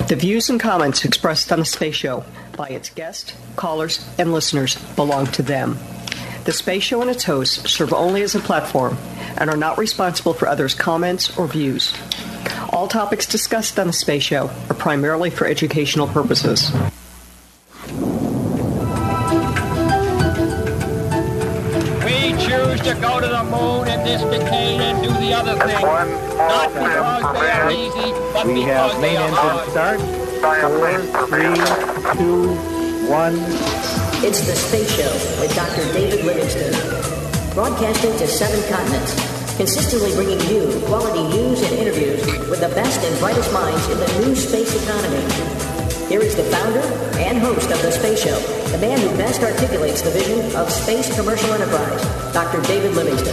The views and comments expressed on the Space Show by its guests, callers, and listeners belong to them. The Space Show and its hosts serve only as a platform and are not responsible for others' comments or views. All topics discussed on the Space Show are primarily for educational purposes. We choose to go to the moon in this decade and do the other thing. Not because they are easy, but we because have they main are engine hard. start. 4, 3, 2, 1. It's the Space Show with Dr. David Livingston, broadcasting to 7 continents, consistently bringing you quality news and interviews with the best and brightest minds in the new space economy. Here is the founder and host of the Space Show, the man who best articulates the vision of space commercial enterprise, Dr. David Livingston.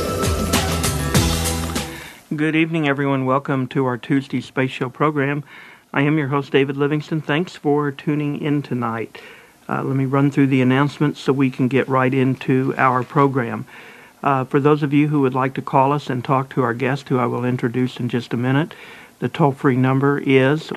Good evening, everyone. Welcome to our Tuesday Space Show program. I am your host, David Livingston. Thanks for tuning in tonight. Let me run through the announcements so we can get right into our program. For those of you who would like to call us and talk to our guest, who I will introduce in just a minute, the toll-free number is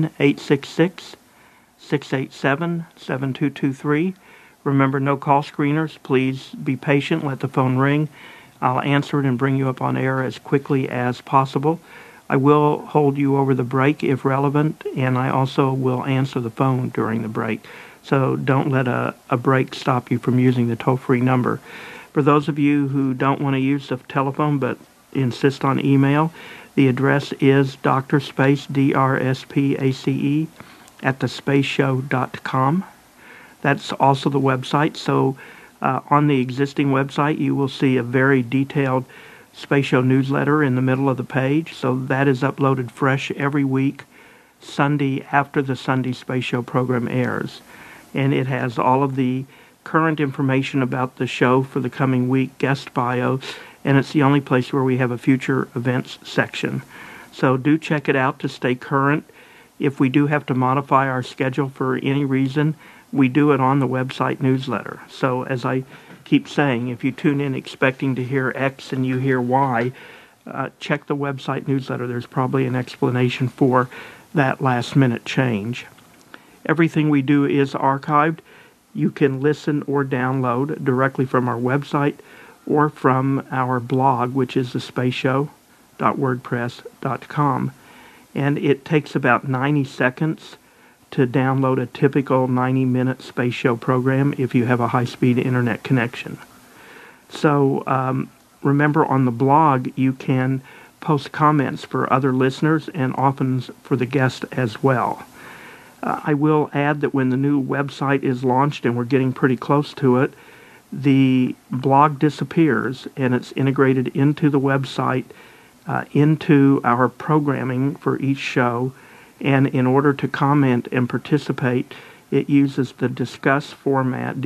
1-866-687-7223. Remember, no call screeners. Please be patient. Let the phone ring. I'll answer it and bring you up on air as quickly as possible. I will hold you over the break if relevant, and I also will answer the phone during the break. So don't let a break stop you from using the toll-free number. For those of you who don't want to use the telephone but insist on email, the address is DrSpace, DRSPACE, at thespaceshow.com. That's also the website. So on the existing website, you will see a very detailed Space Show newsletter in the middle of the page. So that is uploaded fresh every week, Sunday after the Sunday Space Show program airs. And it has all of the current information about the show for the coming week, guest bio, and it's the only place where we have a future events section. So do check it out to stay current. If we do have to modify our schedule for any reason, we do it on the website newsletter. So as I keep saying, if you tune in expecting to hear X and you hear Y, check the website newsletter. There's probably an explanation for that last-minute change. Everything we do is archived. You can listen or download directly from our website or from our blog, which is thespaceshow.wordpress.com. And it takes about 90 seconds to download a typical 90-minute Space Show program if you have a high-speed internet connection. So remember, on the blog, you can post comments for other listeners and often for the guest as well. I will add that when the new website is launched, and we're getting pretty close to it, the blog disappears and it's integrated into the website, into our programming for each show. And in order to comment and participate, it uses the Discuss format,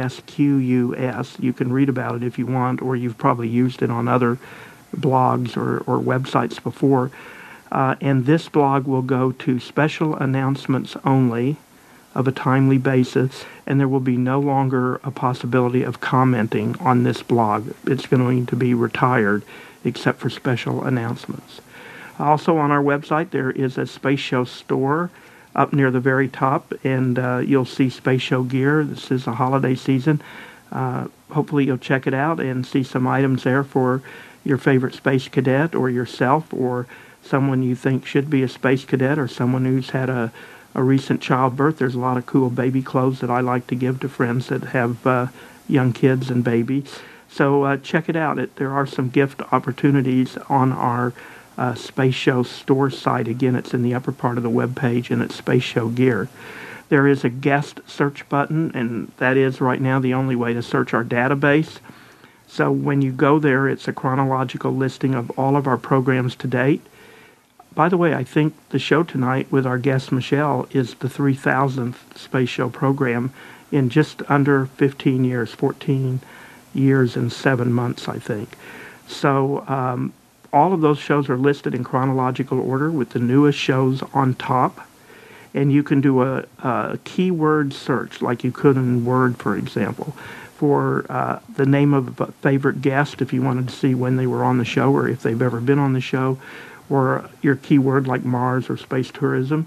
DISQUS. You can read about it if you want, or you've probably used it on other blogs or websites before. And this blog will go to special announcements only of a timely basis, and there will be no longer a possibility of commenting on this blog. It's going to be retired except for special announcements. Also on our website, there is a Space Show store up near the very top, and you'll see Space Show gear. This is the holiday season. Hopefully you'll check it out and see some items there for your favorite space cadet or yourself or someone you think should be a space cadet or someone who's had a recent childbirth. There's a lot of cool baby clothes that I like to give to friends that have young kids and babies. So check it out. There are some gift opportunities on our Space Show store site. Again, it's in the upper part of the web page, and it's Space Show gear. There is a guest search button, and that is right now the only way to search our database. So when you go there, it's a chronological listing of all of our programs to date. By the way, I think the show tonight with our guest Michelle is the 3,000th Space Show program in just under 15 years, 14 years and 7 months, I think. So all of those shows are listed in chronological order with the newest shows on top. And you can do a keyword search like you could in Word, for example, for the name of a favorite guest if you wanted to see when they were on the show or if they've ever been on the show, or your keyword like Mars or space tourism.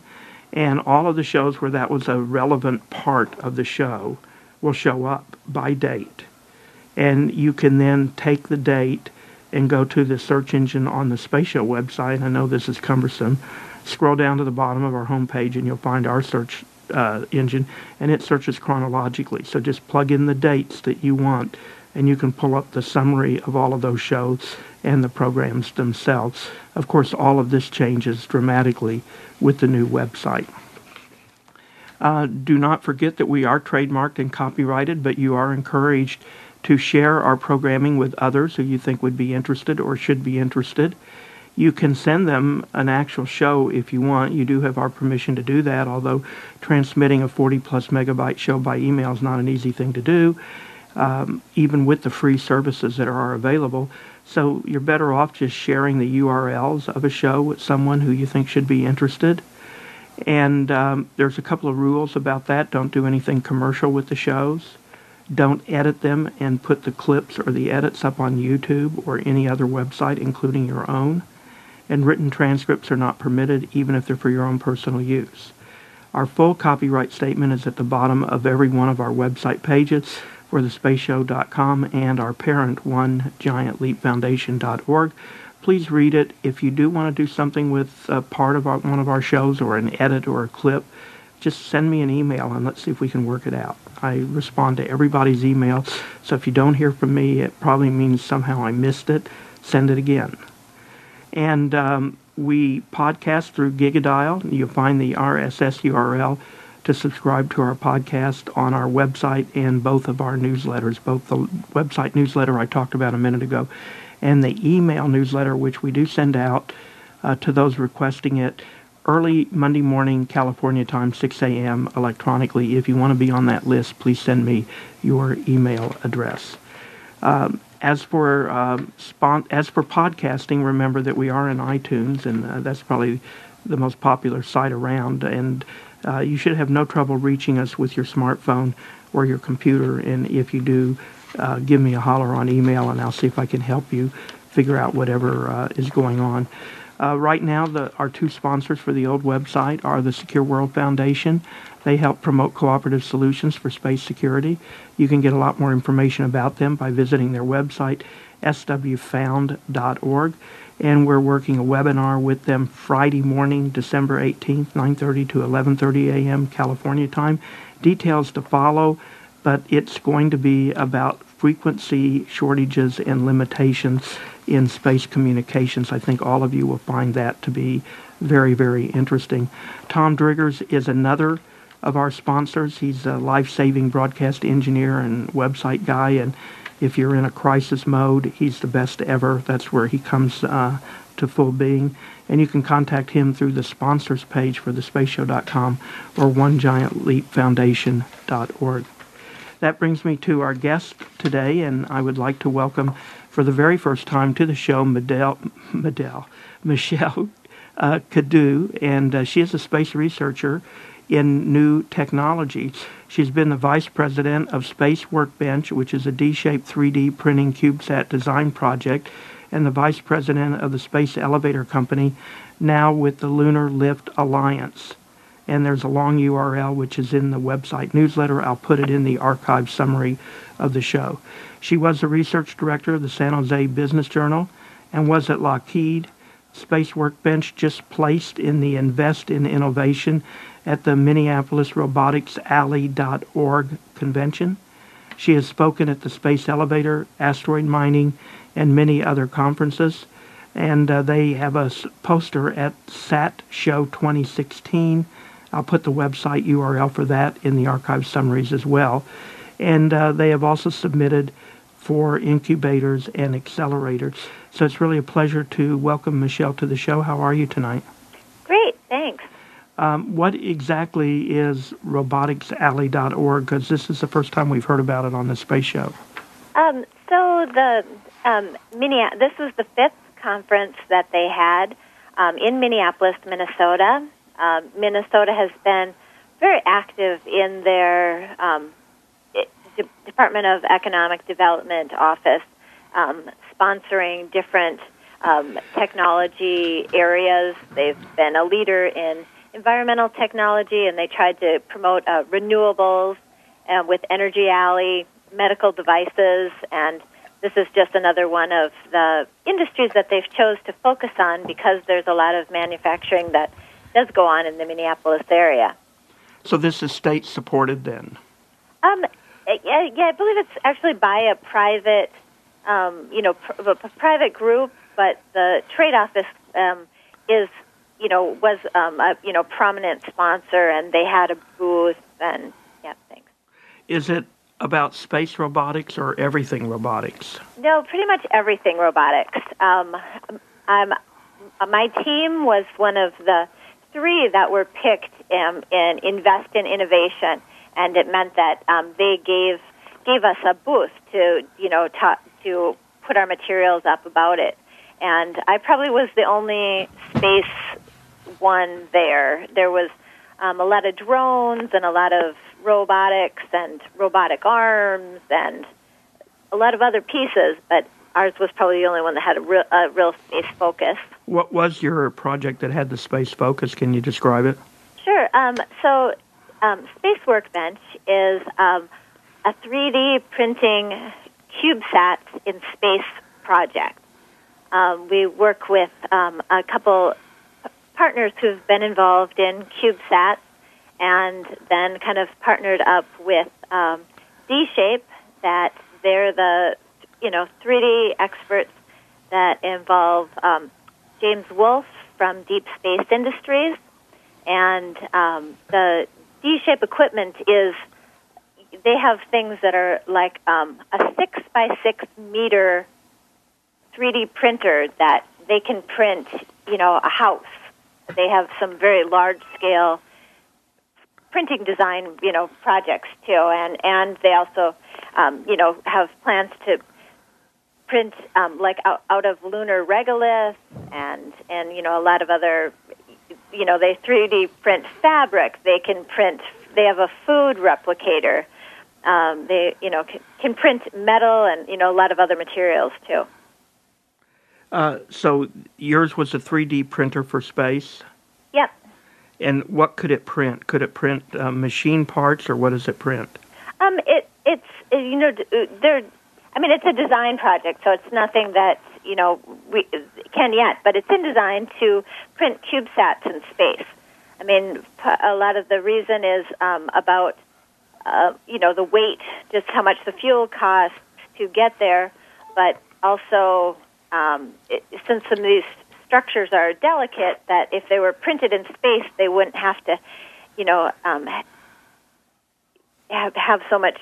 And all of the shows where that was a relevant part of the show will show up by date. And you can then take the date and go to the search engine on the Space Show website. I know this is cumbersome. Scroll down to the bottom of our homepage and you'll find our search engine, and it searches chronologically. So just plug in the dates that you want, and you can pull up the summary of all of those shows and the programs themselves. Of course, all of this changes dramatically with the new website. Do not forget that we are trademarked and copyrighted, but you are encouraged to share our programming with others who you think would be interested or should be interested. You can send them an actual show if you want. You do have our permission to do that, although transmitting a 40-plus megabyte show by email is not an easy thing to do, even with the free services that are available. So you're better off just sharing the URLs of a show with someone who you think should be interested. And there's a couple of rules about that. Don't do anything commercial with the shows. Don't edit them and put the clips or the edits up on YouTube or any other website, including your own. And written transcripts are not permitted, even if they're for your own personal use. Our full copyright statement is at the bottom of every one of our website pages for thespaceshow.com and our parent, OneGiantLeapFoundation.org. Please read it. If you do want to do something with part of one of our shows or an edit or a clip, just send me an email and let's see if we can work it out. I respond to everybody's email, so if you don't hear from me, it probably means somehow I missed it. Send it again. And we podcast through Gigadial. You'll find the RSS URL to subscribe to our podcast on our website and both of our newsletters, both the website newsletter I talked about a minute ago and the email newsletter, which we do send out to those requesting it early Monday morning, California time, 6 a.m. electronically. If you want to be on that list, please send me your email address. As for podcasting, remember that we are in iTunes, and that's probably the most popular site around. And you should have no trouble reaching us with your smartphone or your computer. And if you do, give me a holler on email, and I'll see if I can help you figure out whatever is going on. Right now, our two sponsors for the old website are the Secure World Foundation. They help promote cooperative solutions for space security. You can get a lot more information about them by visiting their website, swfound.org. And we're working a webinar with them Friday morning, December 18th, 9:30 to 11:30 a.m. California time. Details to follow, but it's going to be about frequency shortages and limitations in space communications. I think all of you will find that to be very, very interesting. Tom Driggers is another of our sponsors. He's a life-saving broadcast engineer and website guy, and if you're in a crisis mode, he's the best ever. That's where he comes to full being. And you can contact him through the sponsors page for thespaceshow.com or OneGiantLeapFoundation.org. That brings me to our guest today, and I would like to welcome for the very first time to the show Michelle Cadieux, and she is a space researcher in new technology. She's been the vice president of Space Workbench, which is a D-shaped 3D printing CubeSat design project, and the vice president of the Space Elevator Company, now with the Lunar Lift Alliance. And there's a long URL which is in the website newsletter. I'll put it in the archive summary of the show. She was the research director of the San Jose Business Journal and was at Lockheed. Space Workbench just placed in the Invest in Innovation at the Minneapolis Robotics Alley.org convention. She has spoken at the Space Elevator, Asteroid Mining, and many other conferences. And they have a poster at SAT Show 2016. I'll put the website URL for that in the archive summaries as well. And they have also submitted for incubators and accelerators. So it's really a pleasure to welcome Michelle to the show. How are you tonight? Great, thanks. What exactly is roboticsalley.org? Because this is the first time we've heard about it on the Space Show. So the this was the fifth conference that they had in Minneapolis, Minnesota. Minnesota has been very active in their Department of Economic Development office, sponsoring different technology areas. They've been a leader in environmental technology, and they tried to promote renewables with Energy Alley, medical devices, and this is just another one of the industries that they've chose to focus on because there's a lot of manufacturing that does go on in the Minneapolis area. So this is state-supported then? Yeah, I believe it's actually by a private, a private group, but the trade office was a prominent sponsor, and they had a booth and things. Is it about space robotics or everything robotics? No, pretty much everything robotics. My team was one of the 3 that were picked in Invest in Innovation, and it meant that they gave us a booth to to put our materials up about it. And I probably was the only space one there. There was a lot of drones and a lot of robotics and robotic arms and a lot of other pieces, but ours was probably the only one that had a real space focus. What was your project that had the space focus? Can you describe it? Sure. So Space Workbench is a 3D printing CubeSat in space project. We work with a couple partners who've been involved in CubeSat, and then kind of partnered up with D-Shape, that they're the 3D experts that involve James Wolfe from Deep Space Industries, and the D-Shape equipment is, they have things that are like a 6 by 6 meter 3D printer that they can print, a house. They have some very large scale printing design, projects too, and they also, have plans to print like out of lunar regolith and a lot of other, they 3D print fabric. They can print. They have a food replicator. They can print metal and a lot of other materials too. So yours was a 3D printer for space? Yep. And what could it print? Could it print machine parts, or what does it print? It's a design project, so it's nothing that we can yet. But it's in design to print CubeSats in space. I mean, a lot of the reason is about the weight, just how much the fuel costs to get there, but also since some of these structures are delicate, that if they were printed in space, they wouldn't have to, have so much,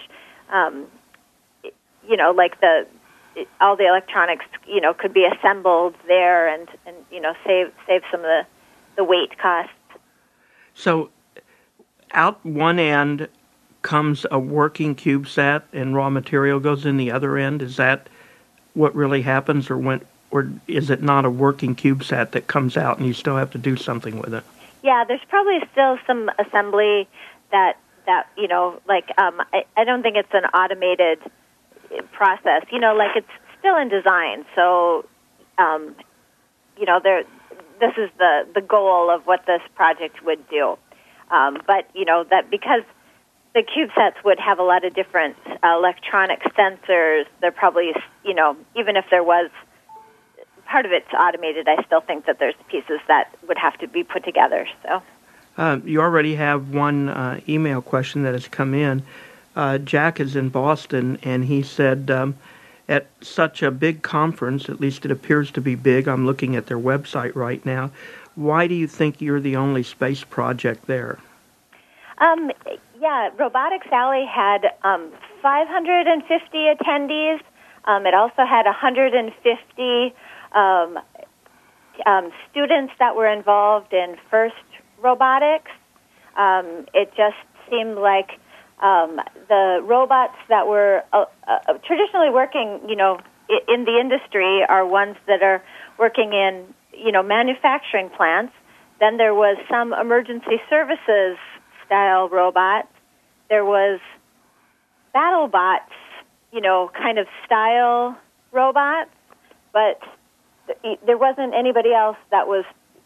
like all the electronics, could be assembled there and save some of the weight costs. So, out one end comes a working CubeSat, and raw material goes in the other end. Is that what really happens, or is it not a working CubeSat that comes out and you still have to do something with it? Yeah, there's probably still some assembly that I don't think it's an automated process. It's still in design. So, this is the goal of what this project would do. But that because the CubeSats would have a lot of different electronic sensors, they're probably, even if there was part of it's automated, I still think that there's pieces that would have to be put together. So, you already have one email question that has come in. Jack is in Boston, and he said, at such a big conference, at least it appears to be big, I'm looking at their website right now, why do you think you're the only space project there? Robotics Alley had 550 attendees. It also had 150 students that were involved in FIRST robotics. It just seemed like the robots that were traditionally working, in the industry are ones that are working in, manufacturing plants. Then there was some emergency services style robots. There was BattleBots, kind of style robots, but there wasn't anybody else that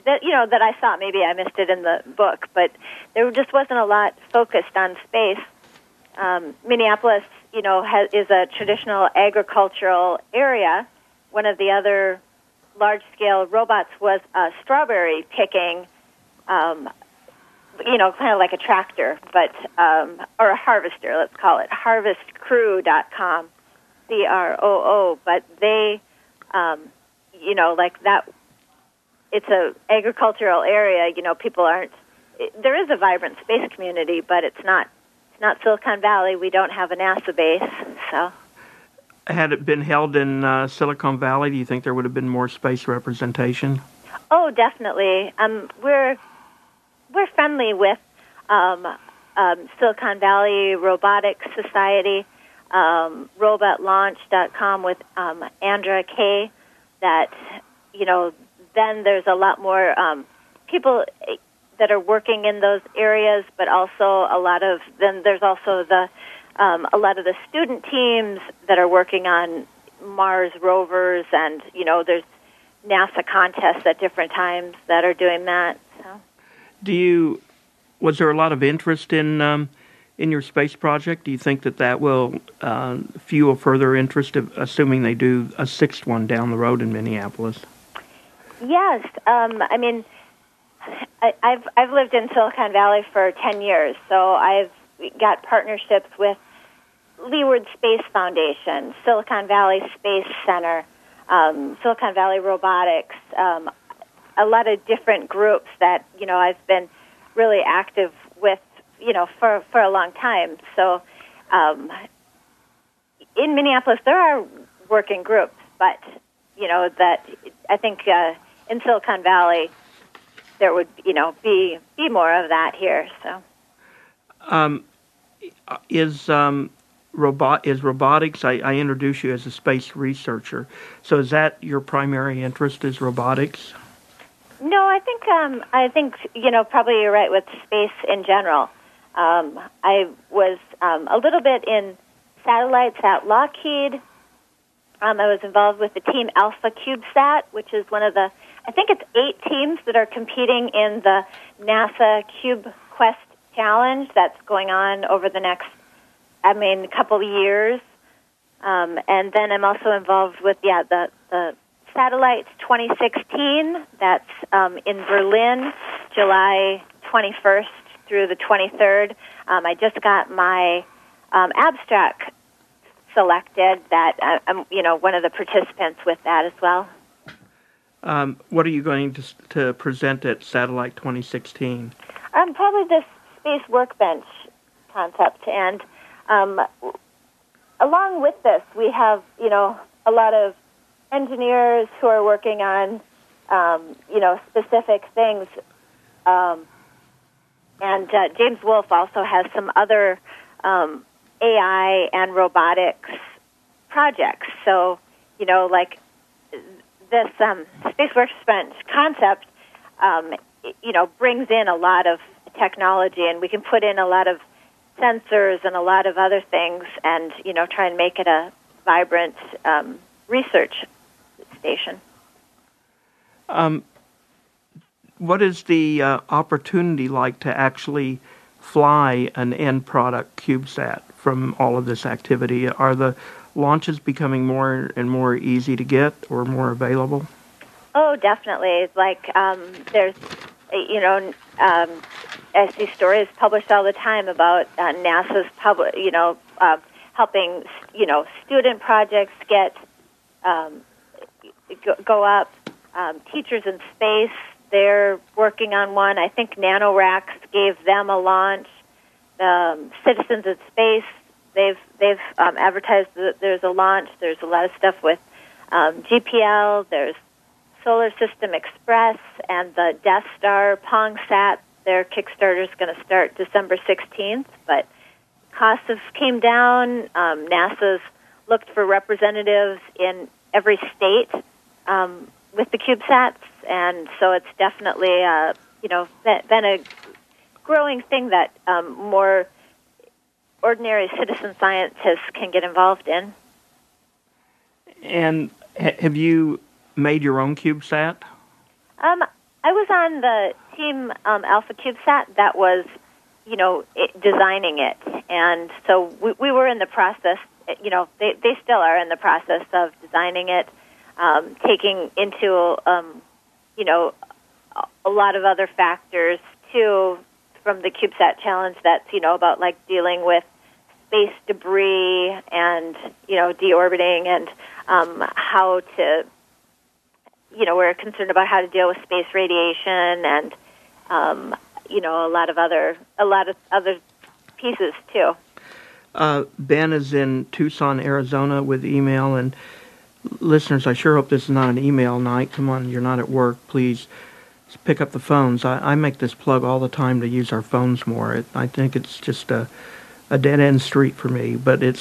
that I saw. Maybe I missed it in the book, but there just wasn't a lot focused on space. Minneapolis, is a traditional agricultural area. One of the other large-scale robots was a strawberry picking, kind of like a tractor, but or a harvester, let's call it, harvestcrew.com, CROO. But they, like that, it's a agricultural area. People aren't. There is a vibrant space community, but it's not Silicon Valley. We don't have a NASA base, so. Had it been held in Silicon Valley, do you think there would have been more space representation? Oh, definitely. We're friendly with Silicon Valley Robotics Society, robotlaunch.com with Andra Kay. That then there's a lot more people that are working in those areas, but also there's also a lot of the student teams that are working on Mars rovers, and there's NASA contests at different times that are doing that. So. Was there a lot of interest in your space project? Do you think that will fuel further interest, assuming they do a sixth one down the road in Minneapolis? Yes, I've lived in Silicon Valley for 10 years, so I've got partnerships with Leeward Space Foundation, Silicon Valley Space Center, Silicon Valley Robotics, a lot of different groups that I've been really active with for a long time. So in Minneapolis there are working groups, but that I think in Silicon Valley there would be more of that here. So is robotics? I introduced you as a space researcher. So is that your primary interest? Is robotics? No, I think probably you're right with space in general. I was a little bit in satellites at Lockheed. I was involved with the Team Alpha CubeSat, which is one of the, I think it's 8 teams that are competing in the NASA CubeQuest Challenge that's going on over the next, couple of years. And then I'm also involved with, the Satellites 2016. That's in Berlin, July 21st through the 23rd. I just got my abstract selected. That I'm, one of the participants with that as well. What are you going to present at Satellite 2016? Probably this space workbench concept, and along with this, we have a lot of engineers who are working on specific things, and James Wolfe also has some other AI and robotics projects. So like this space workbench concept, brings in a lot of technology, and we can put in a lot of sensors and a lot of other things, and try and make it a vibrant research station. What is the opportunity like to actually fly an end product CubeSat from all of this activity? Are the launches becoming more and more easy to get or more available? Oh, definitely. Like there's, I see stories published all the time about NASA's helping, student projects get go up. Teachers in Space, they're working on one. I think NanoRacks gave them a launch. Citizens in Space, they've advertised that there's a launch. There's a lot of stuff with GPL. There's Solar System Express and the Death Star PongSat. Their Kickstarter is going to start December 16th, but costs have came down. NASA's looked for representatives in every state with the CubeSats, and so it's definitely been a growing thing that more ordinary citizen scientists can get involved in. And have you made your own CubeSat? I I was on the team Alpha CubeSat that was, designing it, and so we were in the process. They still are in the process of designing it, taking into a lot of other factors too from the CubeSat challenge. That's about like dealing with space debris and deorbiting and how to. We're concerned about how to deal with space radiation and, a lot of other pieces too. Ben is in Tucson, Arizona with email, and listeners, I sure hope this is not an email night. Come on, you're not at work. Please pick up the phones. I make this plug all the time to use our phones more. I think it's just a dead-end street for me, but it's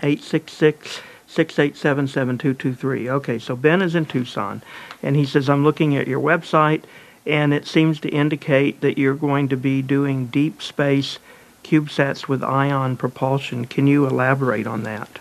1-866-687-7223. Okay, so Ben is in Tucson, and he says, I'm looking at your website, and it seems to indicate that you're going to be doing deep space CubeSats with ion propulsion. Can you elaborate on that?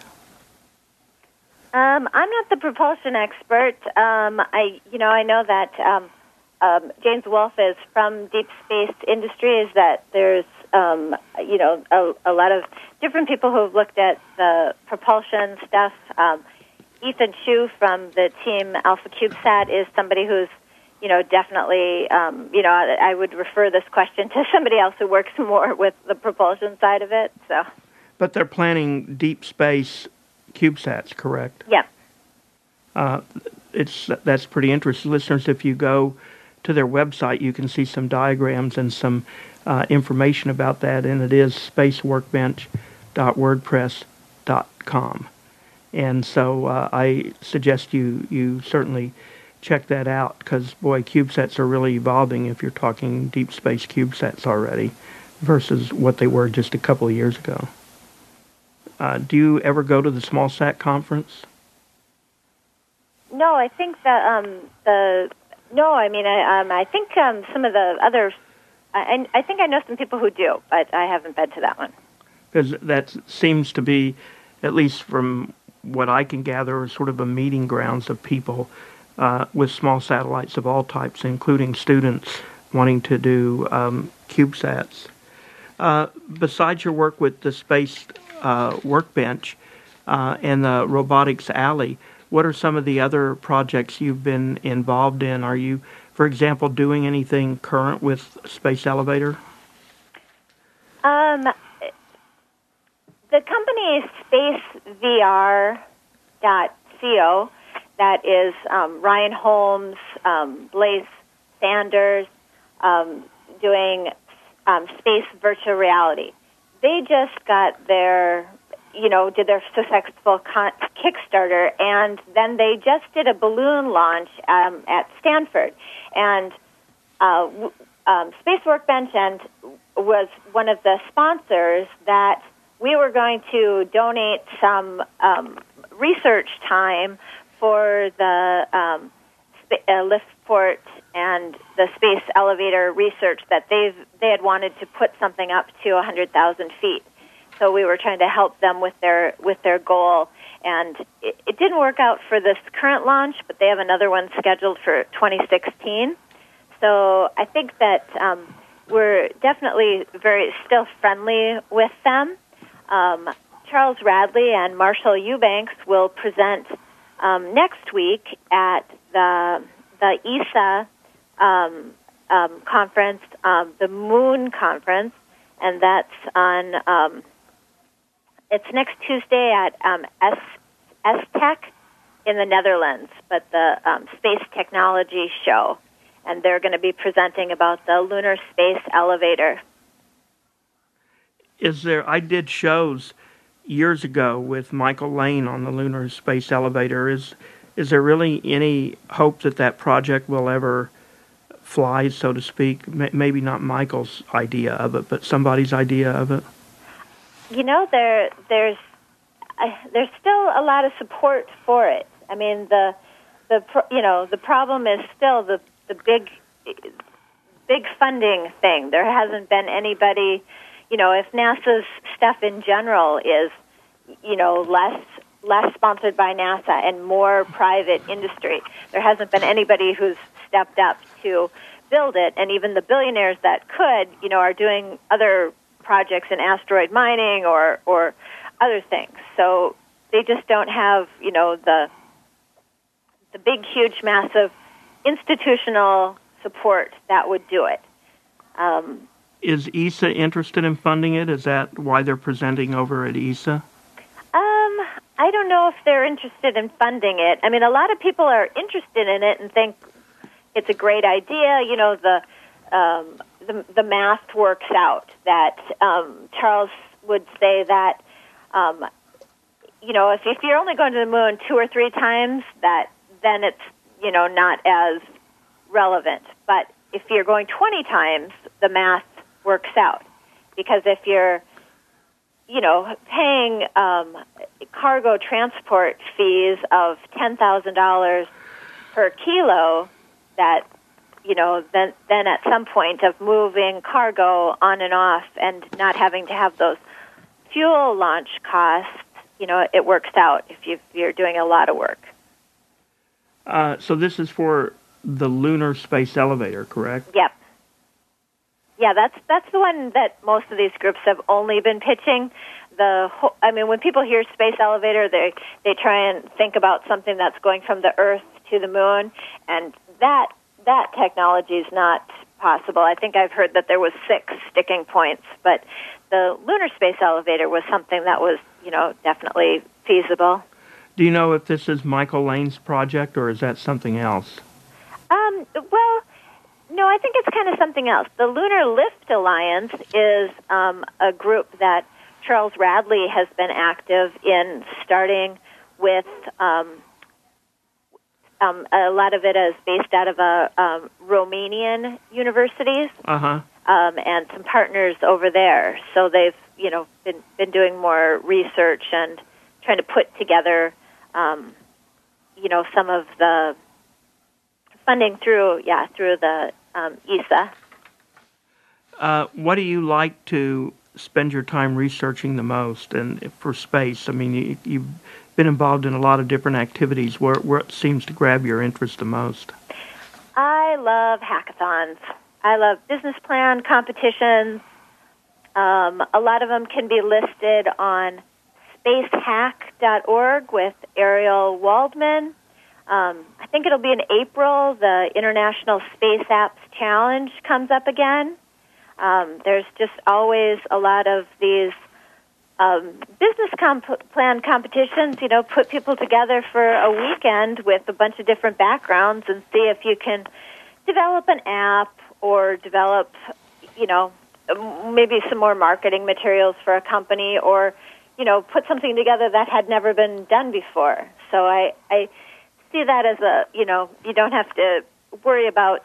I'm not the propulsion expert. I know that James Wolfe is from Deep Space Industries, that there's a lot of different people who've looked at the propulsion stuff. Ethan Chu from the team Alpha CubeSat is somebody who's, definitely, I would refer this question to somebody else who works more with the propulsion side of it. So, but they're planning deep space CubeSats, correct? Yeah. That's pretty interesting. Listeners, if you go to their website, you can see some diagrams and some information about that, and it is spaceworkbench.wordpress.com. And so I suggest you certainly check that out, because, boy, CubeSats are really evolving if you're talking deep space CubeSats already versus what they were just a couple of years ago. Do you ever go to the SmallSat conference? No, I think that I think some of the others. I think I know some people who do, but I haven't been to that one. Because that seems to be, at least from what I can gather, sort of a meeting grounds of people with small satellites of all types, including students wanting to do CubeSats. Besides your work with the Space Workbench and the Robotics Alley, what are some of the other projects you've been involved in? Are you, for example, doing anything current with Space Elevator? The company is SpaceVR.co. That is Ryan Holmes, Blaise Sanders, doing space virtual reality. They just got did their successful Kickstarter, and then they just did a balloon launch at Stanford. And Space Workbench was one of the sponsors that we were going to donate some research time for the Liftport and the Space Elevator research that they had wanted to put something up to 100,000 feet. So we were trying to help them with their goal, and it didn't work out for this current launch, but they have another one scheduled for 2016. So I think that we're definitely still friendly with them. Charles Radley and Marshall Eubanks will present next week at the ESA conference, the Moon Conference, and that's on. It's next Tuesday at S-Tech in the Netherlands, but the Space Technology Show, and they're going to be presenting about the Lunar Space Elevator. I did shows years ago with Michael Lane on the Lunar Space Elevator. Is there really any hope that project will ever fly, so to speak? Maybe not Michael's idea of it, but somebody's idea of it? There's still a lot of support for it. I mean, the problem is still the big funding thing. There hasn't been anybody, if NASA's stuff in general is, less sponsored by NASA and more private industry, there hasn't been anybody who's stepped up to build it, and even the billionaires that could, are doing other projects in asteroid mining or other things. So they just don't have, the big, huge, massive institutional support that would do it. Is ESA interested in funding it? Is that why they're presenting over at ESA? I don't know if they're interested in funding it. I mean, a lot of people are interested in it and think it's a great idea. The math works out. That Charles would say that, if you're only going to the moon 2 or 3 times, then it's not as relevant. But if you're going 20 times, the math works out, because if you're paying cargo transport fees of $10,000 per kilo, that then at some point of moving cargo on and off and not having to have those fuel launch costs, it works out if you're doing a lot of work. So this is for the Lunar Space Elevator, correct? Yep. Yeah, that's the one that most of these groups have only been pitching. When people hear space elevator, they try and think about something that's going from the Earth to the moon, and that technology is not possible. I think I've heard that there was 6 sticking points, but the Lunar Space Elevator was something that was, definitely feasible. Do you know if this is Michael Lane's project, or is that something else? Well, no, I think it's kind of something else. The Lunar Lift Alliance is a group that Charles Radley has been active in, starting with a lot of it is based out of Romanian universities, and some partners over there. So they've been doing more research and trying to put together some of the funding through the ESA. What do you like to spend your time researching the most, and for space? I mean, you've been involved in a lot of different activities. Where it seems to grab your interest the most? I love hackathons. I love business plan competitions. A lot of them can be listed on spacehack.org with Ariel Waldman. I think it'll be in April. The International Space Apps Challenge comes up again. There's just always a lot of these business plan competitions, put people together for a weekend with a bunch of different backgrounds and see if you can develop an app or develop, maybe some more marketing materials for a company, or, put something together that had never been done before. So I see that as you don't have to worry about,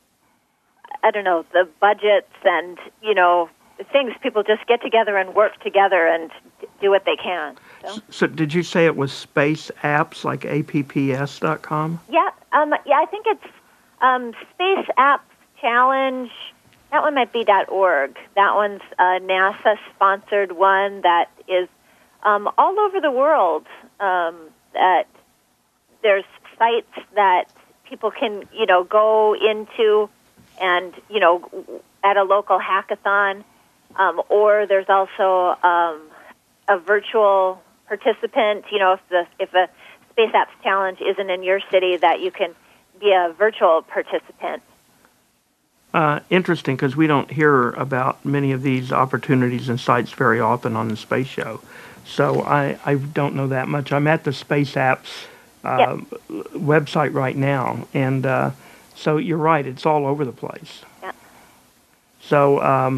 the budgets and, things. People just get together and work together and do what they can. So did you say it was Space Apps, like apps.com? Yeah, I think it's Space Apps Challenge. That one might be .org. That one's a NASA-sponsored one that is all over the world. That there's sites that people can, go into and, at a local hackathon, or there's also a virtual participant. If a Space Apps Challenge isn't in your city, that you can be a virtual participant. Interesting, because we don't hear about many of these opportunities and sites very often on the Space Show. So I don't know that much. I'm at the Space Apps website right now, and so you're right, it's all over the place. Yeah. So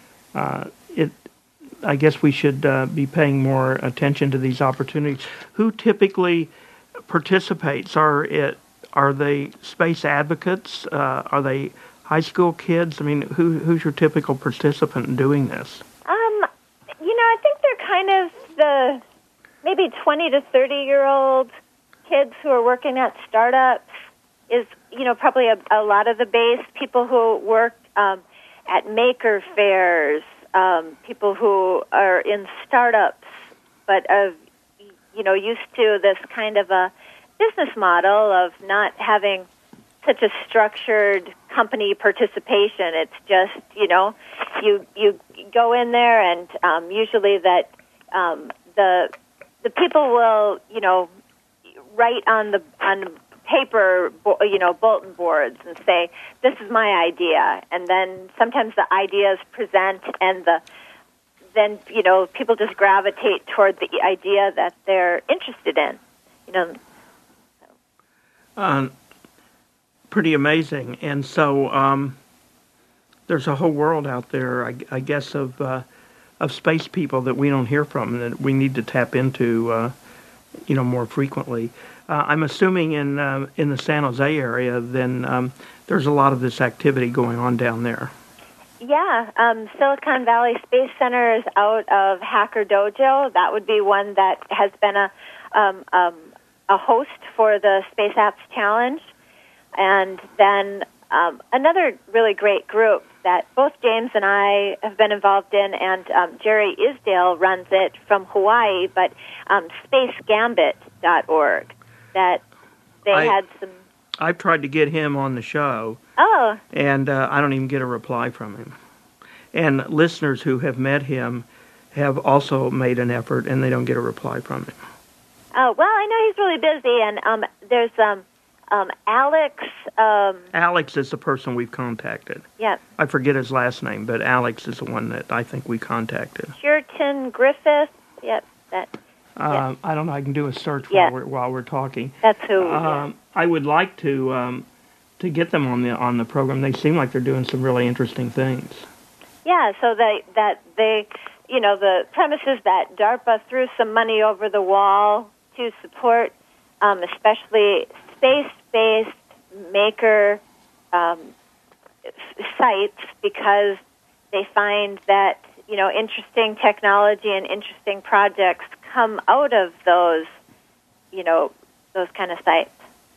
I guess we should be paying more attention to these opportunities. Who typically participates? Are they space advocates? Are they high school kids? I mean, who's your typical participant in doing this? I think they're kind of the maybe 20 to 30-year-old kids who are working at startups. Is probably a lot of the base. People who work at maker fairs, people who are in startups, but used to this kind of a business model of not having such a structured company participation. It's just, you go in there, and usually that the people will, write on paper, bulletin boards and say, "This is my idea," and then sometimes the ideas present, and then people just gravitate toward the idea that they're interested in. Pretty amazing. And so there's a whole world out there, I guess, of space people that we don't hear from, that we need to tap into, more frequently. I'm assuming in the San Jose area, then there's a lot of this activity going on down there. Yeah, Silicon Valley Space Center is out of Hacker Dojo. That would be one that has been a host for the Space Apps Challenge. And then another really great group that both James and I have been involved in, and Jerry Isdale runs it from Hawaii, but spacegambit.org, that they had some... I've tried to get him on the show. Oh. And I don't even get a reply from him. And listeners who have met him have also made an effort, and they don't get a reply from him. Oh, well, I know he's really busy, and there's Alex... Alex is the person we've contacted. Yeah. I forget his last name, but Alex is the one that I think we contacted. Puritan Griffith. Yep. I don't know. I can do a search while we're talking. That's who. I would like to get them on the program. They seem like they're doing some really interesting things. Yeah. So they the premise is that DARPA threw some money over the wall to support, especially space-based maker sites, because they find that interesting technology and interesting projects come out of those kind of sites.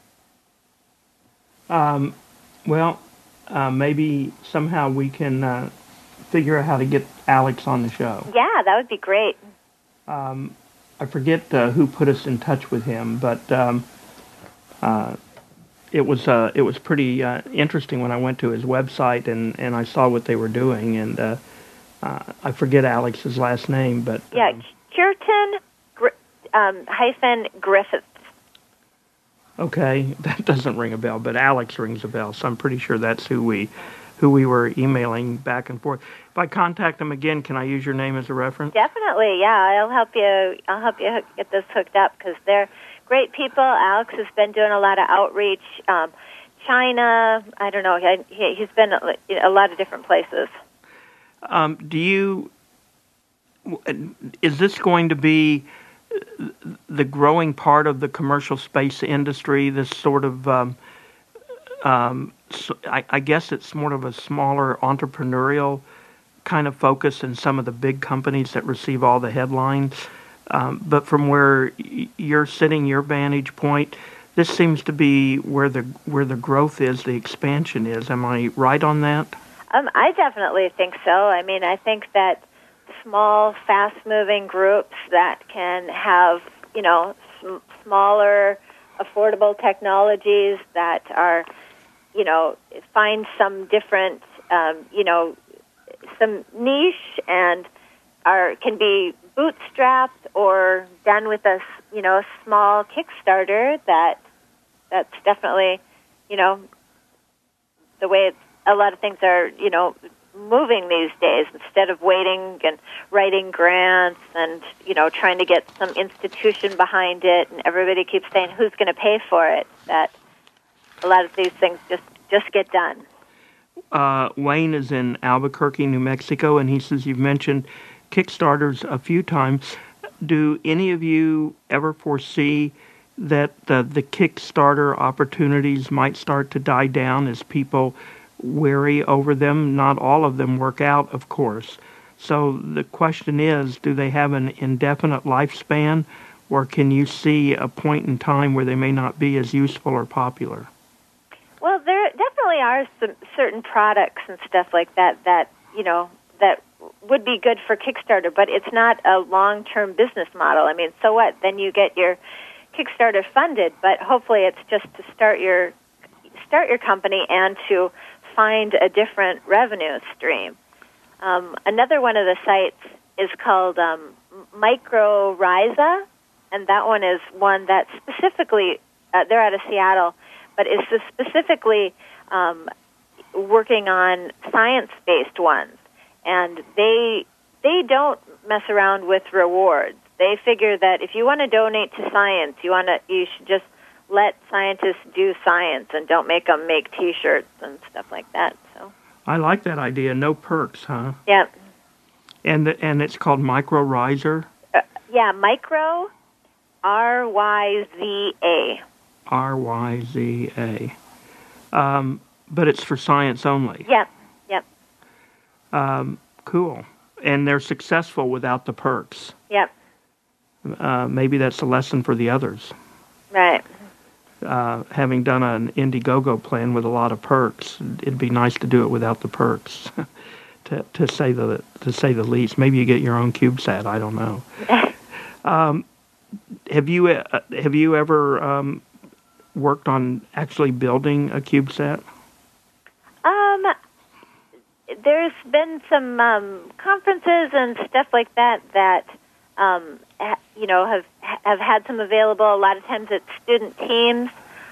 Maybe somehow we can figure out how to get Alex on the show. Yeah, that would be great. I forget who put us in touch with him, but it was pretty interesting when I went to his website and I saw what they were doing, and I forget Alex's last name, but Puritan Griffith. Okay, that doesn't ring a bell, but Alex rings a bell, so I'm pretty sure that's who we were emailing back and forth. If I contact them again, can I use your name as a reference? Definitely, yeah. I'll help you get this hooked up, because they're great people. Alex has been doing a lot of outreach. China, I don't know. He's been a lot of different places. Is this going to be the growing part of the commercial space industry, this sort of, I guess it's sort of a smaller entrepreneurial kind of focus in some of the big companies that receive all the headlines? But from where you're sitting, your vantage point, this seems to be where the growth is, the expansion is. Am I right on that? I definitely think so. I mean, I think that small, fast-moving groups that can have, smaller, affordable technologies that are, find some different, some niche and can be bootstrapped or done with a small Kickstarter. That's definitely, the way a lot of things are, moving these days, instead of waiting and writing grants and, trying to get some institution behind it, and everybody keeps saying who's going to pay for it, that a lot of these things just get done. Wayne is in Albuquerque, New Mexico, and he says you've mentioned Kickstarters a few times. Do any of you ever foresee that the Kickstarter opportunities might start to die down as people wary over them? Not all of them work out, of course. So the question is, do they have an indefinite lifespan, or can you see a point in time where they may not be as useful or popular? Well, there definitely are some certain products and stuff like that that would be good for Kickstarter, but it's not a long-term business model. I mean, so what? Then you get your Kickstarter funded, but hopefully it's just to start your company and to find a different revenue stream. Another one of the sites is called MicroRiza, and that one is one that specifically, they're out of Seattle, but is specifically working on science-based ones. And they don't mess around with rewards. They figure that if you want to donate to science, you should just let scientists do science and don't make them make T-shirts and stuff like that. So I like that idea. No perks, huh? Yeah. And it's called MicroRiza? Yeah, Micro, R-Y-Z-A. R-Y-Z-A. But it's for science only. Yep. Cool. And they're successful without the perks. Yep. Maybe that's a lesson for the others. Right. Having done an Indiegogo plan with a lot of perks, it'd be nice to do it without the perks, to say the least. Maybe you get your own CubeSat. I don't know. Have you ever worked on actually building a CubeSat? There's been some conferences and stuff like that have had some available. A lot of times it's student teams.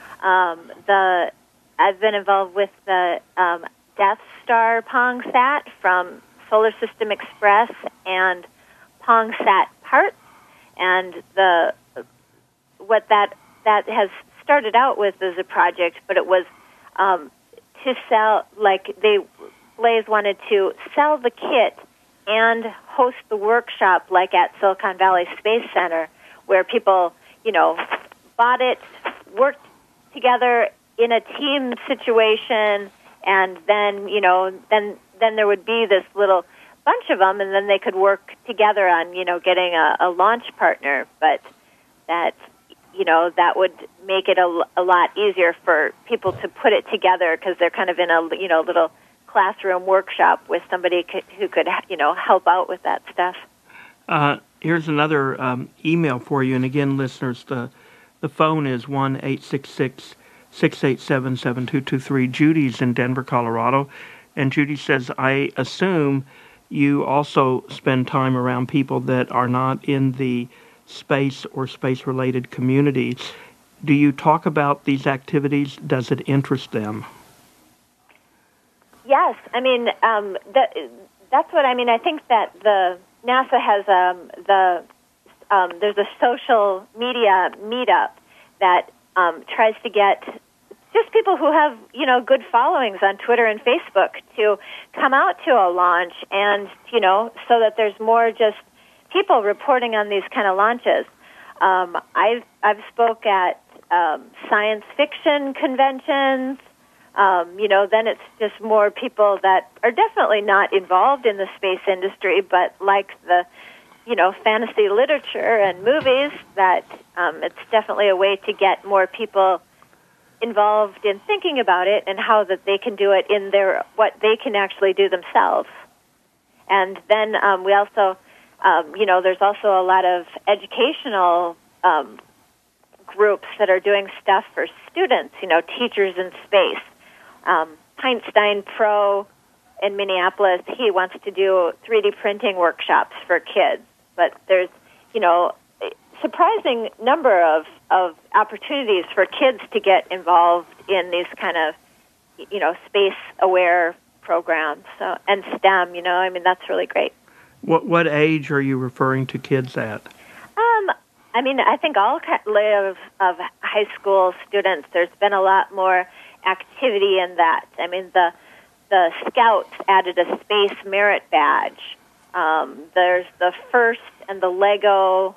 I've been involved with the Death Star PongSat from Solar System Express and PongSat Parts, and what that has started out with as a project, but it was to sell, Blaze wanted to sell the kit and host the workshop like at Silicon Valley Space Center, where people, bought it, worked together in a team situation, and then, then there would be this little bunch of them, and then they could work together on, getting a launch partner. But that, that would make it a lot easier for people to put it together, because they're kind of in a, little classroom workshop with somebody who could, help out with that stuff. Here's another email for you. And again, listeners, the phone is 1-866-687-7223. Judy's in Denver, Colorado. And Judy says, I assume you also spend time around people that are not in the space or space-related community. Do you talk about these activities? Does it interest them? Yes, I mean that's what I mean. I think that the NASA has there's a social media meetup that tries to get just people who have good followings on Twitter and Facebook to come out to a launch, and so that there's more just people reporting on these kind of launches. I've spoke at science fiction conventions. Then it's just more people that are definitely not involved in the space industry, but like the, fantasy literature and movies, that it's definitely a way to get more people involved in thinking about it and how that they can do it in what they can actually do themselves. And then we also, there's also a lot of educational groups that are doing stuff for students, teachers in space. Einstein Pro in Minneapolis, he wants to do 3D printing workshops for kids. But there's, a surprising number of opportunities for kids to get involved in these kind of, space-aware programs. So, and STEM, that's really great. What age are you referring to kids at? I think all of high school students, there's been a lot more activity in that. I mean, the Scouts added a space merit badge. There's the FIRST and the Lego,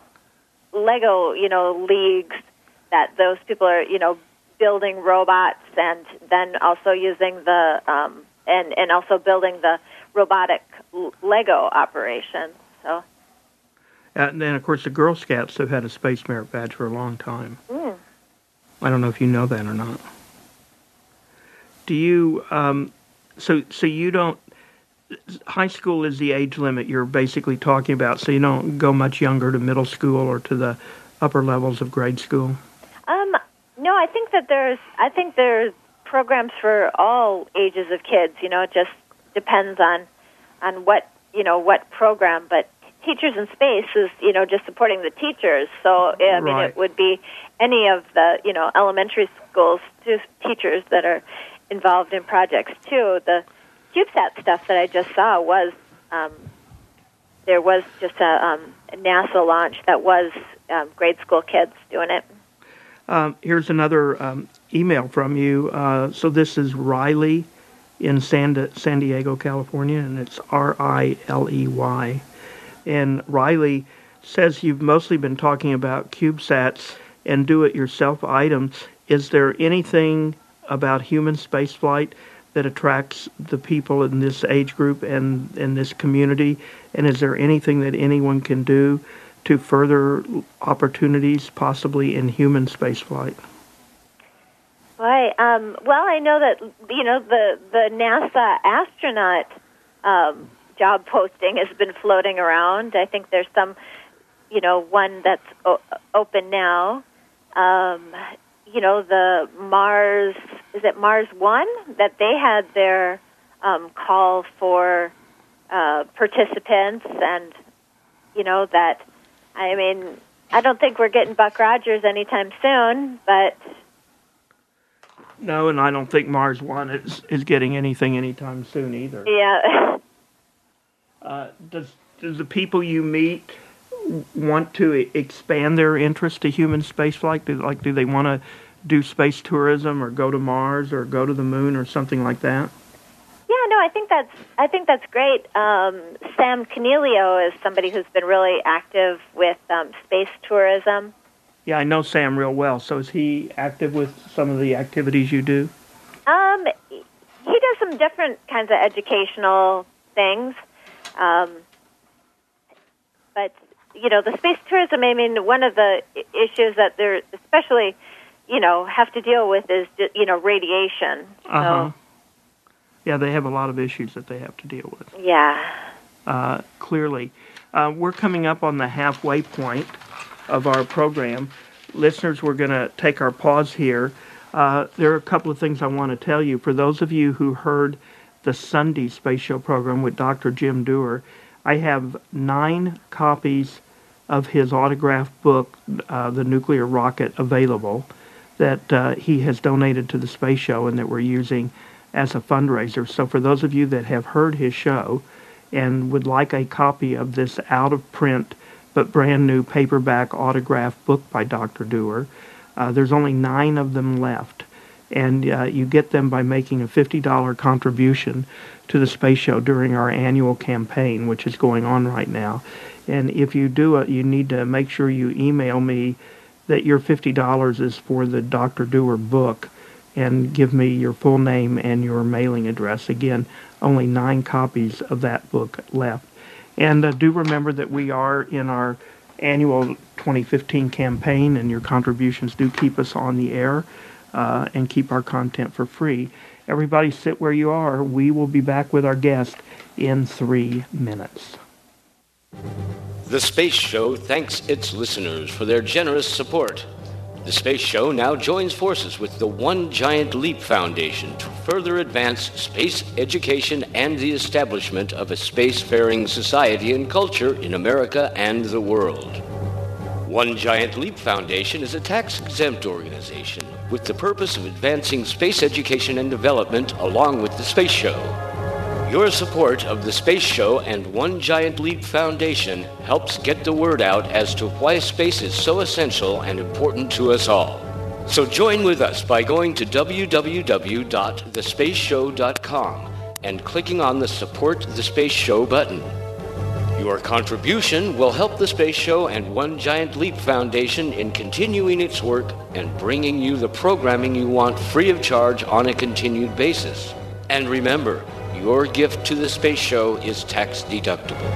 leagues that those people are, building robots, and then also using the and also building the robotic Lego operation. So. And then, of course, the Girl Scouts have had a space merit badge for a long time. Mm. I don't know if you know that or not. Do you? So you don't. High school is the age limit you're basically talking about. So you don't go much younger to middle school or to the upper levels of grade school. No, I think that there's programs for all ages of kids. You know, it just depends on what program. But Teachers in Space is, just supporting the teachers. So I mean, it would be any of the elementary schools teachers that are involved in projects too. The CubeSat stuff that I just saw was there was just a NASA launch that was grade school kids doing it. Here's another email from you. So this is Riley in San Diego, California, and it's Riley. And Riley says you've mostly been talking about CubeSats and do-it-yourself items. Is there anything about human spaceflight that attracts the people in this age group and in this community? And is there anything that anyone can do to further opportunities possibly in human spaceflight? Right. Well, I know that, the NASA astronaut job posting has been floating around. I think there's some, one that's open now. The Mars, is it Mars One? That they had their call for participants, and, that, I mean, I don't think we're getting Buck Rogers anytime soon, but... No, and I don't think Mars One is getting anything anytime soon either. Yeah. Does the people you meet want to expand their interest to human spaceflight? Do they want to do space tourism or go to Mars or go to the moon or something like that? Yeah, no, I think that's great. Sam Canelio is somebody who's been really active with space tourism. Yeah, I know Sam real well. So is he active with some of the activities you do? He does some different kinds of educational things. But, the space tourism, I mean, one of the issues that they're especially, have to deal with is, radiation. Uh-huh. Yeah, they have a lot of issues that they have to deal with. Yeah. Clearly. We're coming up on the halfway point of our program. Listeners, we're going to take our pause here. There are a couple of things I want to tell you. For those of you who heard the Sunday Space Show program with Dr. Jim Dewar, I have 9 copies of his autographed book, The Nuclear Rocket, available that he has donated to the Space Show and that we're using as a fundraiser. So for those of you that have heard his show and would like a copy of this out-of-print but brand new paperback autographed book by Dr. Dewar, there's only 9 of them left. And you get them by making a $50 contribution to the Space Show during our annual campaign, which is going on right now. And if you do it, you need to make sure you email me that your $50 is for the Dr. Dewar book, and give me your full name and your mailing address. Again, only 9 copies of that book left. And do remember that we are in our annual 2015 campaign, and your contributions do keep us on the air and keep our content for free. Everybody sit where you are. We will be back with our guest in 3 minutes. The Space Show thanks its listeners for their generous support. The Space Show now joins forces with the One Giant Leap Foundation to further advance space education and the establishment of a spacefaring society and culture in America and the world. One Giant Leap Foundation is a tax-exempt organization with the purpose of advancing space education and development along with the Space Show. Your support of the Space Show and One Giant Leap Foundation helps get the word out as to why space is so essential and important to us all. So join with us by going to www.thespaceshow.com and clicking on the Support the Space Show button. Your contribution will help the Space Show and One Giant Leap Foundation in continuing its work and bringing you the programming you want free of charge on a continued basis. And remember, your gift to the Space Show is tax deductible.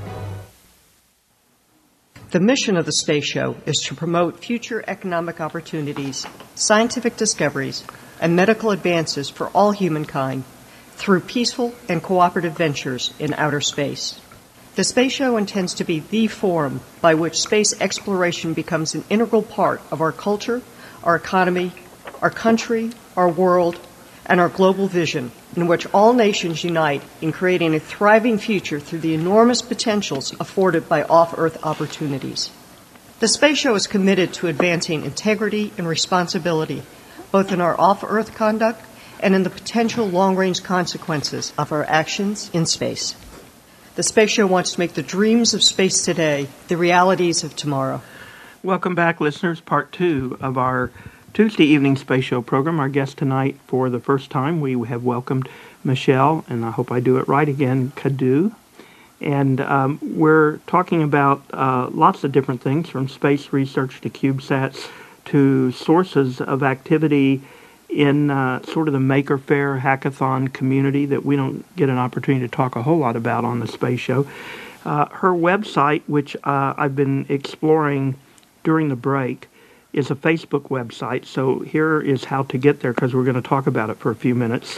The mission of the Space Show is to promote future economic opportunities, scientific discoveries, and medical advances for all humankind through peaceful and cooperative ventures in outer space. The Space Show intends to be the forum by which space exploration becomes an integral part of our culture, our economy, our country, our world, and our global vision, in which all nations unite in creating a thriving future through the enormous potentials afforded by off-Earth opportunities. The Space Show is committed to advancing integrity and responsibility, both in our off-Earth conduct and in the potential long-range consequences of our actions in space. The Space Show wants to make the dreams of space today the realities of tomorrow. Welcome back, listeners. Part 2 of our Tuesday evening Space Show program. Our guest tonight, for the first time, we have welcomed Michelle, and I hope I do it right again, Cadieux. And we're talking about lots of different things, from space research to CubeSats to sources of activity in sort of the Maker Faire hackathon community that we don't get an opportunity to talk a whole lot about on the Space Show. Her website, which I've been exploring during the break, is a Facebook website. So here is how to get there, because we're going to talk about it for a few minutes.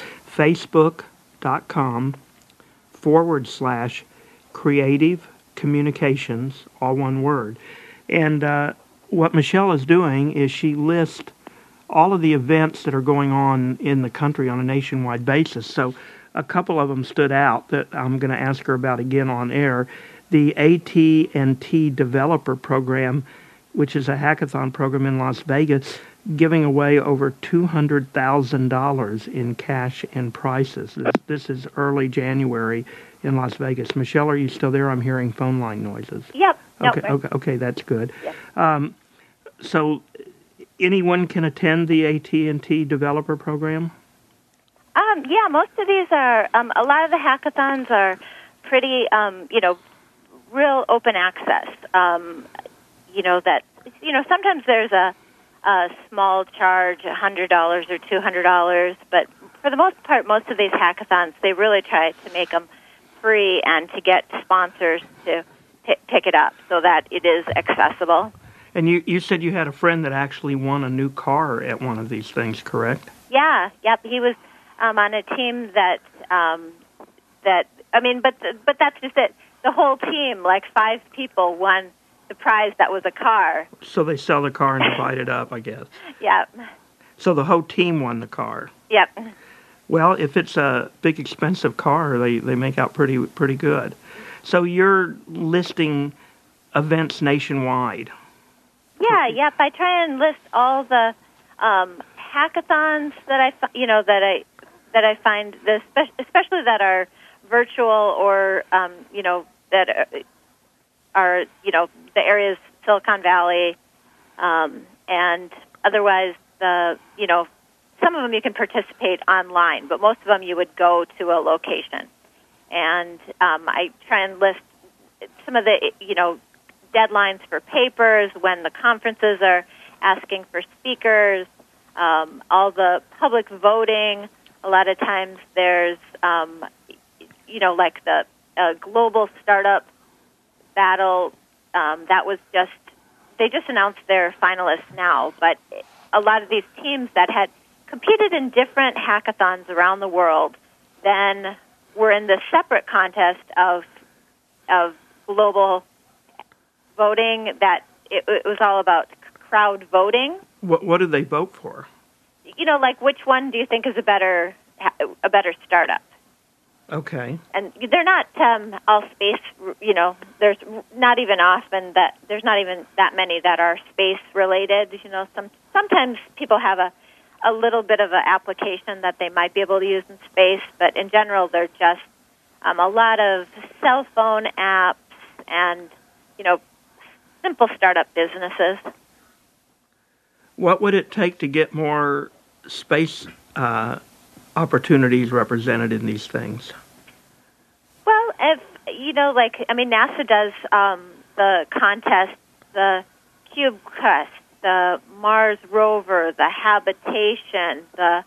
Facebook.com/Creative Communications, all one word. And what Michelle is doing is she lists all of the events that are going on in the country on a nationwide basis. So a couple of them stood out that I'm going to ask her about again on air. The AT&T Developer Program, which is a hackathon program in Las Vegas, giving away over $200,000 in cash and prizes. This is early January in Las Vegas. Michelle, are you still there? I'm hearing phone line noises. Yep. Okay, that's good. Yep. So anyone can attend the AT&T Developer Program? Yeah, most of these are, a lot of the hackathons are pretty, real open access. Sometimes there's a small charge, $100 or $200, but for the most part, most of these hackathons, they really try to make them free and to get sponsors to pick it up so that it is accessible. And you said you had a friend that actually won a new car at one of these things, correct? Yeah, yep. He was on a team but that's just it. The whole team, like 5 people, won the prize that was a car. So they sell the car and divide it up, I guess. Yep. So the whole team won the car. Yep. Well, if it's a big, expensive car, they make out pretty good. So you're listing events nationwide. Yeah, yep. I try and list all the hackathons that I find, especially that are virtual or that are the areas Silicon Valley, and otherwise some of them you can participate online, but most of them you would go to a location. And I try and list some of the deadlines for papers, when the conferences are asking for speakers, all the public voting. A lot of times there's, like the global startup battle. That was they just announced their finalists now, but a lot of these teams that had competed in different hackathons around the world then were in the separate contest of global voting, that it was all about crowd voting. What did they vote for? Like which one do you think is a better startup? Okay. And they're not all space. There's not even often that there's not even that many that are space related. Sometimes people have a little bit of an application that they might be able to use in space, but in general, they're just a lot of cell phone apps and simple startup businesses. What would it take to get more space opportunities represented in these things? Well, if NASA does the contest, the CubeQuest, the Mars rover, the habitation, the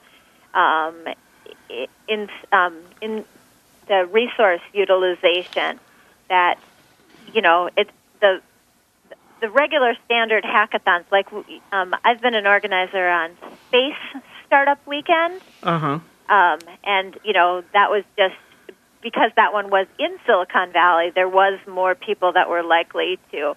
in the resource utilization. That it's the regular standard hackathons. Like I've been an organizer on Space Startup Weekend. Uh-huh. And that was just because that one was in Silicon Valley. There was more people that were likely to,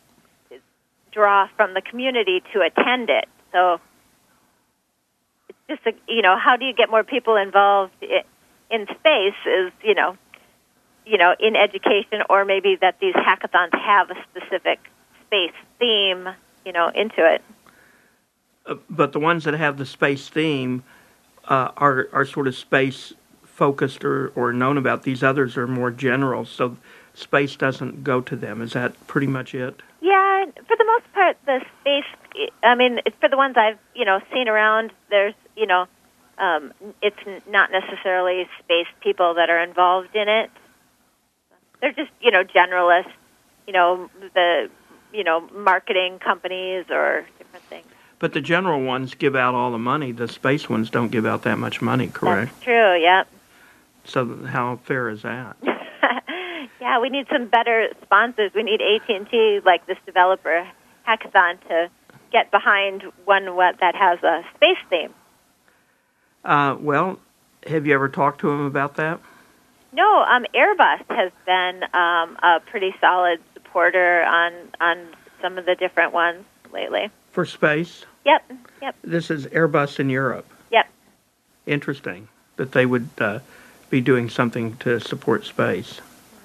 draw from the community to attend it. So it's just how do you get more people involved in space is in education, or maybe that these hackathons have a specific space theme into it. But the ones that have the space theme are sort of space focused or known about. These others are more general, so space doesn't go to them. Is that pretty much it? Yeah, for the most part, the space. I mean, for the ones I've seen around, there's it's not necessarily space people that are involved in it. They're just generalists, the marketing companies or different things. But the general ones give out all the money. The space ones don't give out that much money, correct? That's true, yep. So how fair is that? Yeah, we need some better sponsors. We need AT&T, like this developer hackathon, to get behind one that has a space theme. Well, have you ever talked to him about that? No, Airbus has been a pretty solid supporter on some of the different ones lately. For space? Yep. This is Airbus in Europe. Yep. Interesting that they would be doing something to support space.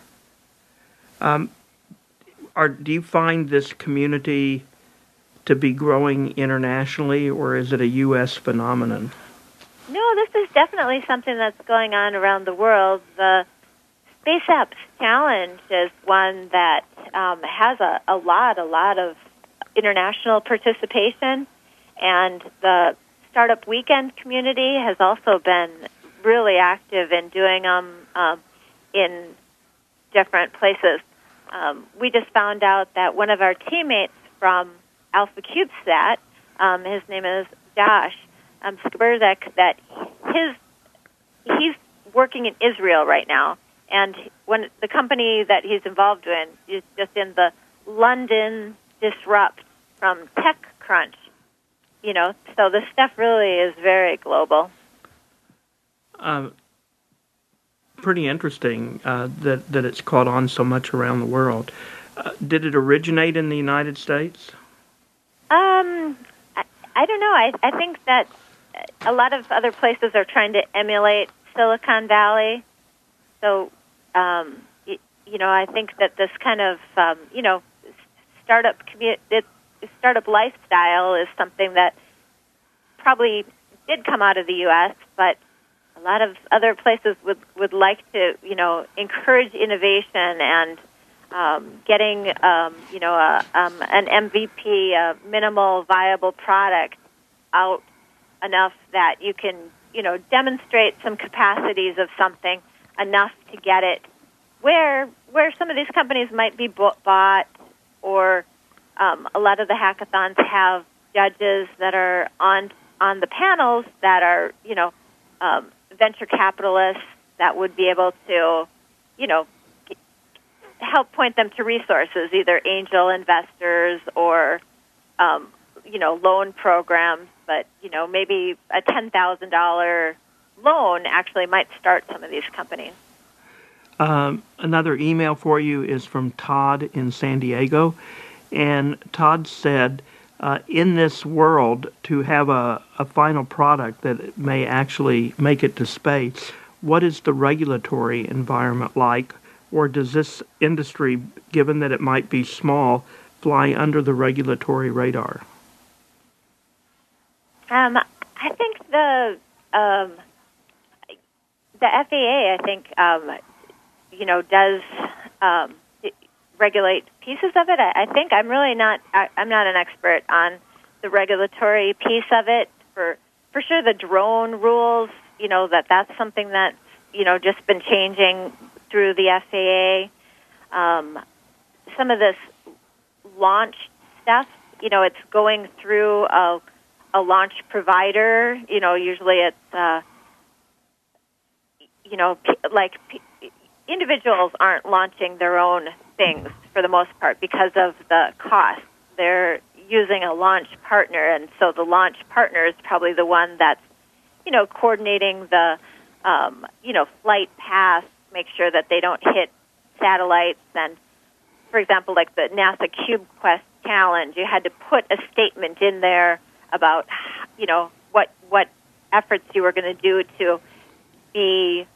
Do you find this community to be growing internationally, or is it a U.S. phenomenon? No, this is definitely something that's going on around the world. The Space Apps Challenge is one that has a lot of international participation, and the Startup Weekend community has also been really active in doing them in different places. We just found out that one of our teammates from Alpha CubeSat, his name is Josh Skiberzek, that he's working in Israel right now, and when the company that he's involved in is just in the London Disrupt from TechCrunch, so this stuff really is very global. Pretty interesting that it's caught on so much around the world. Did it originate in the United States? I don't know. I think that a lot of other places are trying to emulate Silicon Valley. So, I think that this kind of, startup lifestyle is something that probably did come out of the U.S., but a lot of other places would like to, encourage innovation and getting, an MVP, a minimal viable product, out enough that you can, demonstrate some capacities of something enough to get it where some of these companies might be bought, or a lot of the hackathons have judges that are on the panels that are, venture capitalists that would be able to, help point them to resources, either angel investors or, loan programs. But, maybe a $10,000 loan actually might start some of these companies. Another email for you is from Todd in San Diego. And Todd said, in this world, to have a final product that may actually make it to space, what is the regulatory environment like? Or does this industry, given that it might be small, fly under the regulatory radar? I think the FAA, I think, does regulate pieces of it. I think I'm not an expert on the regulatory piece of it. For sure, the drone rules, that's something that's, just been changing through the FAA. Some of this launch stuff, it's going through a launch provider. Usually it's, individuals aren't launching their own things for the most part because of the cost. They're using a launch partner, and so the launch partner is probably the one that's, coordinating the, flight path, make sure that they don't hit satellites. And, for example, like the NASA CubeQuest challenge, you had to put a statement in there about, what efforts you were going to do to be,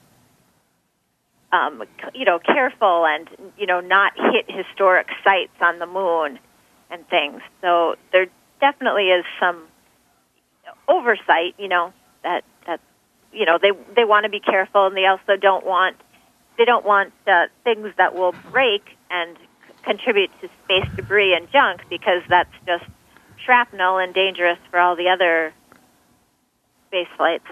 careful and, not hit historic sites on the moon and things. So there definitely is some oversight, that they want to be careful, and they also don't want things that will break and contribute to space debris and junk, because that's just shrapnel and dangerous for all the other space flights.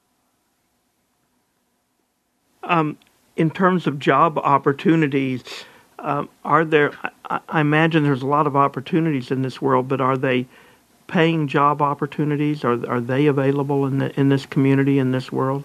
In terms of job opportunities, are there? I imagine there's a lot of opportunities in this world, but are they paying job opportunities? Are they available in this community, in this world?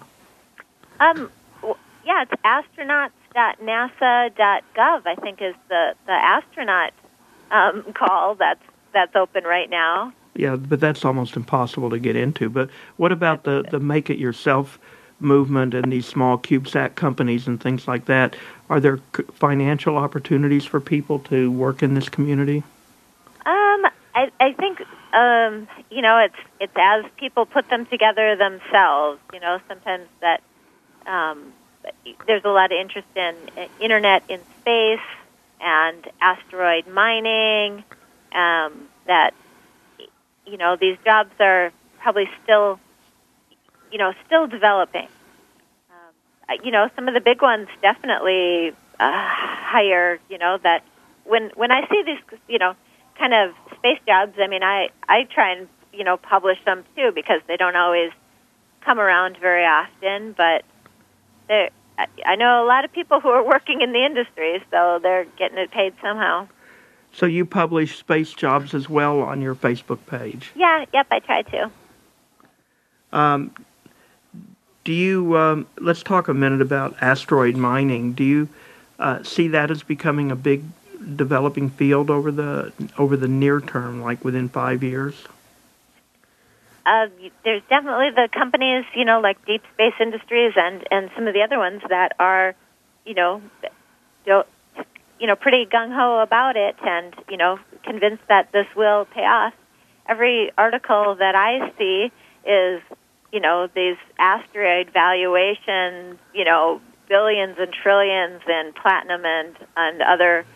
Yeah, it's astronauts.nasa.gov, I think, is the astronaut call that's open right now. Yeah, but that's almost impossible to get into. But what about the make-it-yourself movement and these small CubeSat companies and things like that? Are there financial opportunities for people to work in this community? I think, it's as people put them together themselves. Sometimes that there's a lot of interest in internet in space and asteroid mining, that, these jobs are probably still developing. Some of the big ones definitely hire, that when I see these, kind of space jobs, I try and, publish them too, because they don't always come around very often, but I know a lot of people who are working in the industry, so they're getting it paid somehow. So you publish space jobs as well on your Facebook page? Yep, I try to. Do you, let's talk a minute about asteroid mining. Do you see that as becoming a big developing field over the near term, like within 5 years? There's definitely the companies, like Deep Space Industries and some of the other ones that are, pretty gung-ho about it and, convinced that this will pay off. Every article that I see is, these asteroid valuations, billions and trillions in platinum and other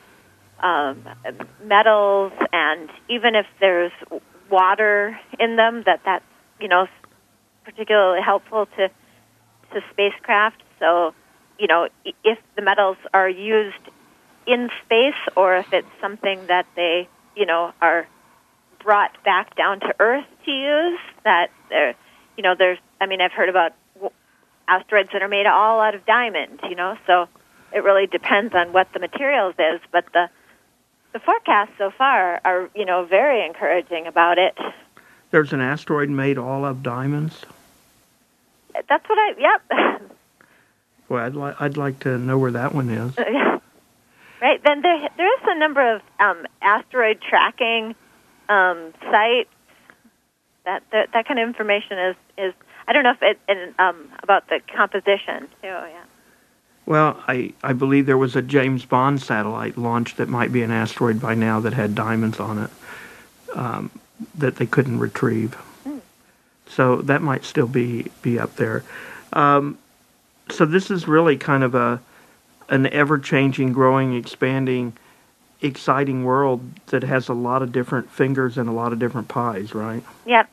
metals, and even if there's water in them, that's particularly helpful to spacecraft. So, if the metals are used in space, or if it's something that they, are brought back down to Earth to use, that there's, I've heard about asteroids that are made all out of diamond, so it really depends on what the materials is, but the forecasts so far are, very encouraging about it. There's an asteroid made all of diamonds? That's what yep. Well, I'd like to know where that one is. Right, then there is a number of asteroid tracking sites. That kind of information is I don't know if about the composition too. Yeah. Well, I believe there was a James Bond satellite launched that might be an asteroid by now that had diamonds on it that they couldn't retrieve. So that might still be up there. So this is really kind of an ever-changing, growing, expanding, exciting world that has a lot of different fingers and a lot of different pies, right? Yep.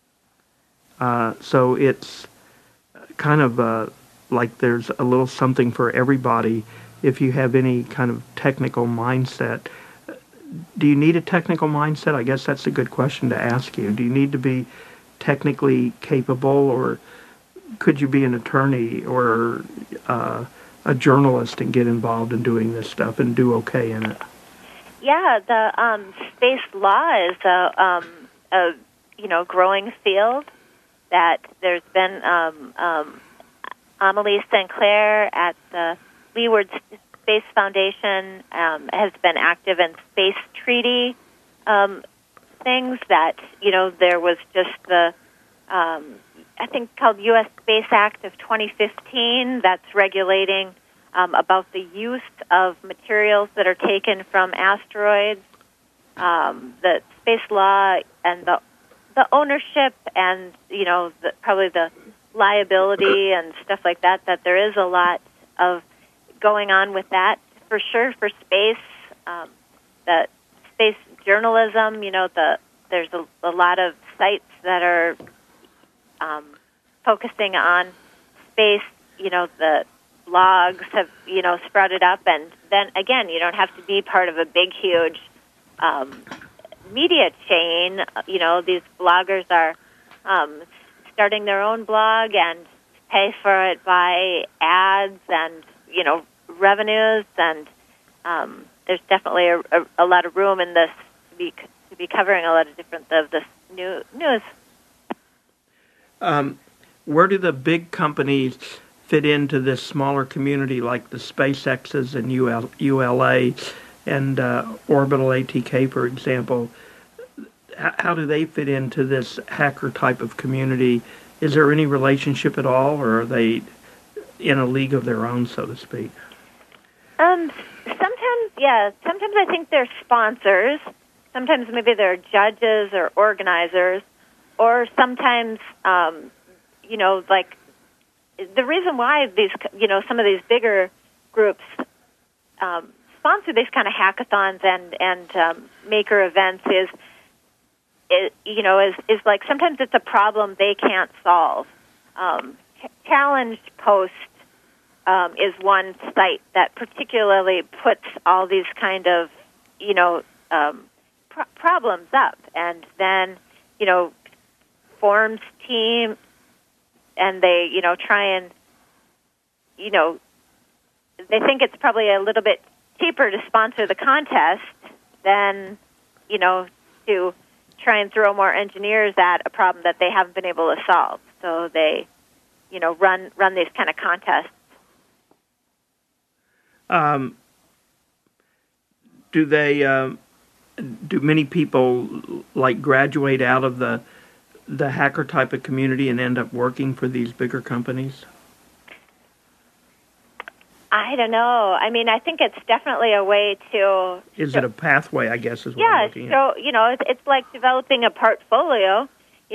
So it's kind of like there's a little something for everybody if you have any kind of technical mindset. Do you need a technical mindset? I guess that's a good question to ask you. Do you need to be technically capable, or could you be an attorney or a journalist and get involved in doing this stuff and do okay in it? Yeah, the space law is a growing field. That there's been Amelie St. Clair at the Leeward Space Foundation has been active in space treaty things. That there was just the I think called U.S. Space Act of 2015 that's regulating about the use of materials that are taken from asteroids. The space law and the the ownership and probably the liability and stuff like that. That there is a lot of going on with that for sure for space. The space journalism, there's a lot of sites that are focusing on space. The blogs have sprouted up, and then again, you don't have to be part of a big, huge media chain. These bloggers are starting their own blog and pay for it by ads and revenues, and there's definitely a lot of room in this to be covering a lot of different of this new news. Where do the big companies fit into this smaller community, like the SpaceX's and ULA and Orbital ATK, for example? How do they fit into this hacker type of community? Is there any relationship at all, or are they in a league of their own, so to speak? Sometimes, yeah. Sometimes I think they're sponsors. Sometimes maybe they're judges or organizers, or sometimes, like the reason why these, some of these bigger groups sponsor these kind of hackathons and maker events is like sometimes it's a problem they can't solve. Challenge Post is one site that particularly puts all these kind of, problems up, and then, forms team, and they, try and, they think it's probably a little bit cheaper to sponsor the contest than, to try and throw more engineers at a problem that they haven't been able to solve. So they, run these kind of contests. Do they? Do many people graduate out of the hacker type of community and end up working for these bigger companies? I don't know. I mean, I think it's definitely a way to... Is it a pathway, I guess, is what I'm looking at? So, it's like developing a portfolio,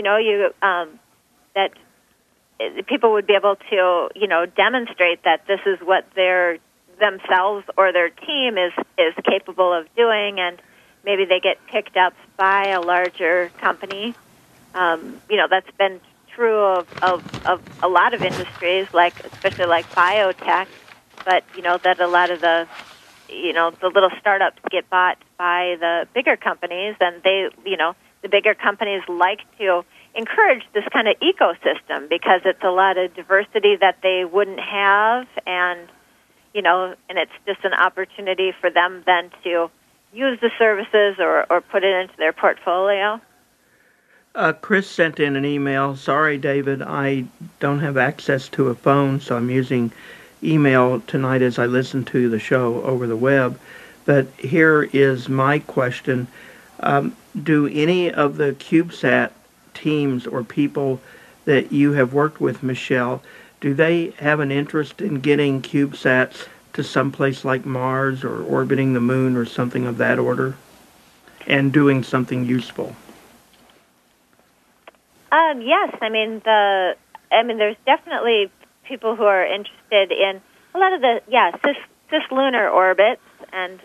that people would be able to, demonstrate that this is what their themselves or their team is capable of doing, and maybe they get picked up by a larger company. That's been true of a lot of industries, especially like biotech. But that a lot of the the little startups get bought by the bigger companies, and they the bigger companies like to encourage this kind of ecosystem because it's a lot of diversity that they wouldn't have, and and it's just an opportunity for them then to use the services or put it into their portfolio. Chris sent in an email. Sorry, David, I don't have access to a phone, so I'm using email tonight as I listen to the show over the web. But here is my question. Do any of the CubeSat teams or people that you have worked with, Michelle, do they have an interest in getting CubeSats to someplace like Mars or orbiting the moon or something of that order and doing something useful? Yes, there's definitely people who are interested in a lot of the cislunar orbits, and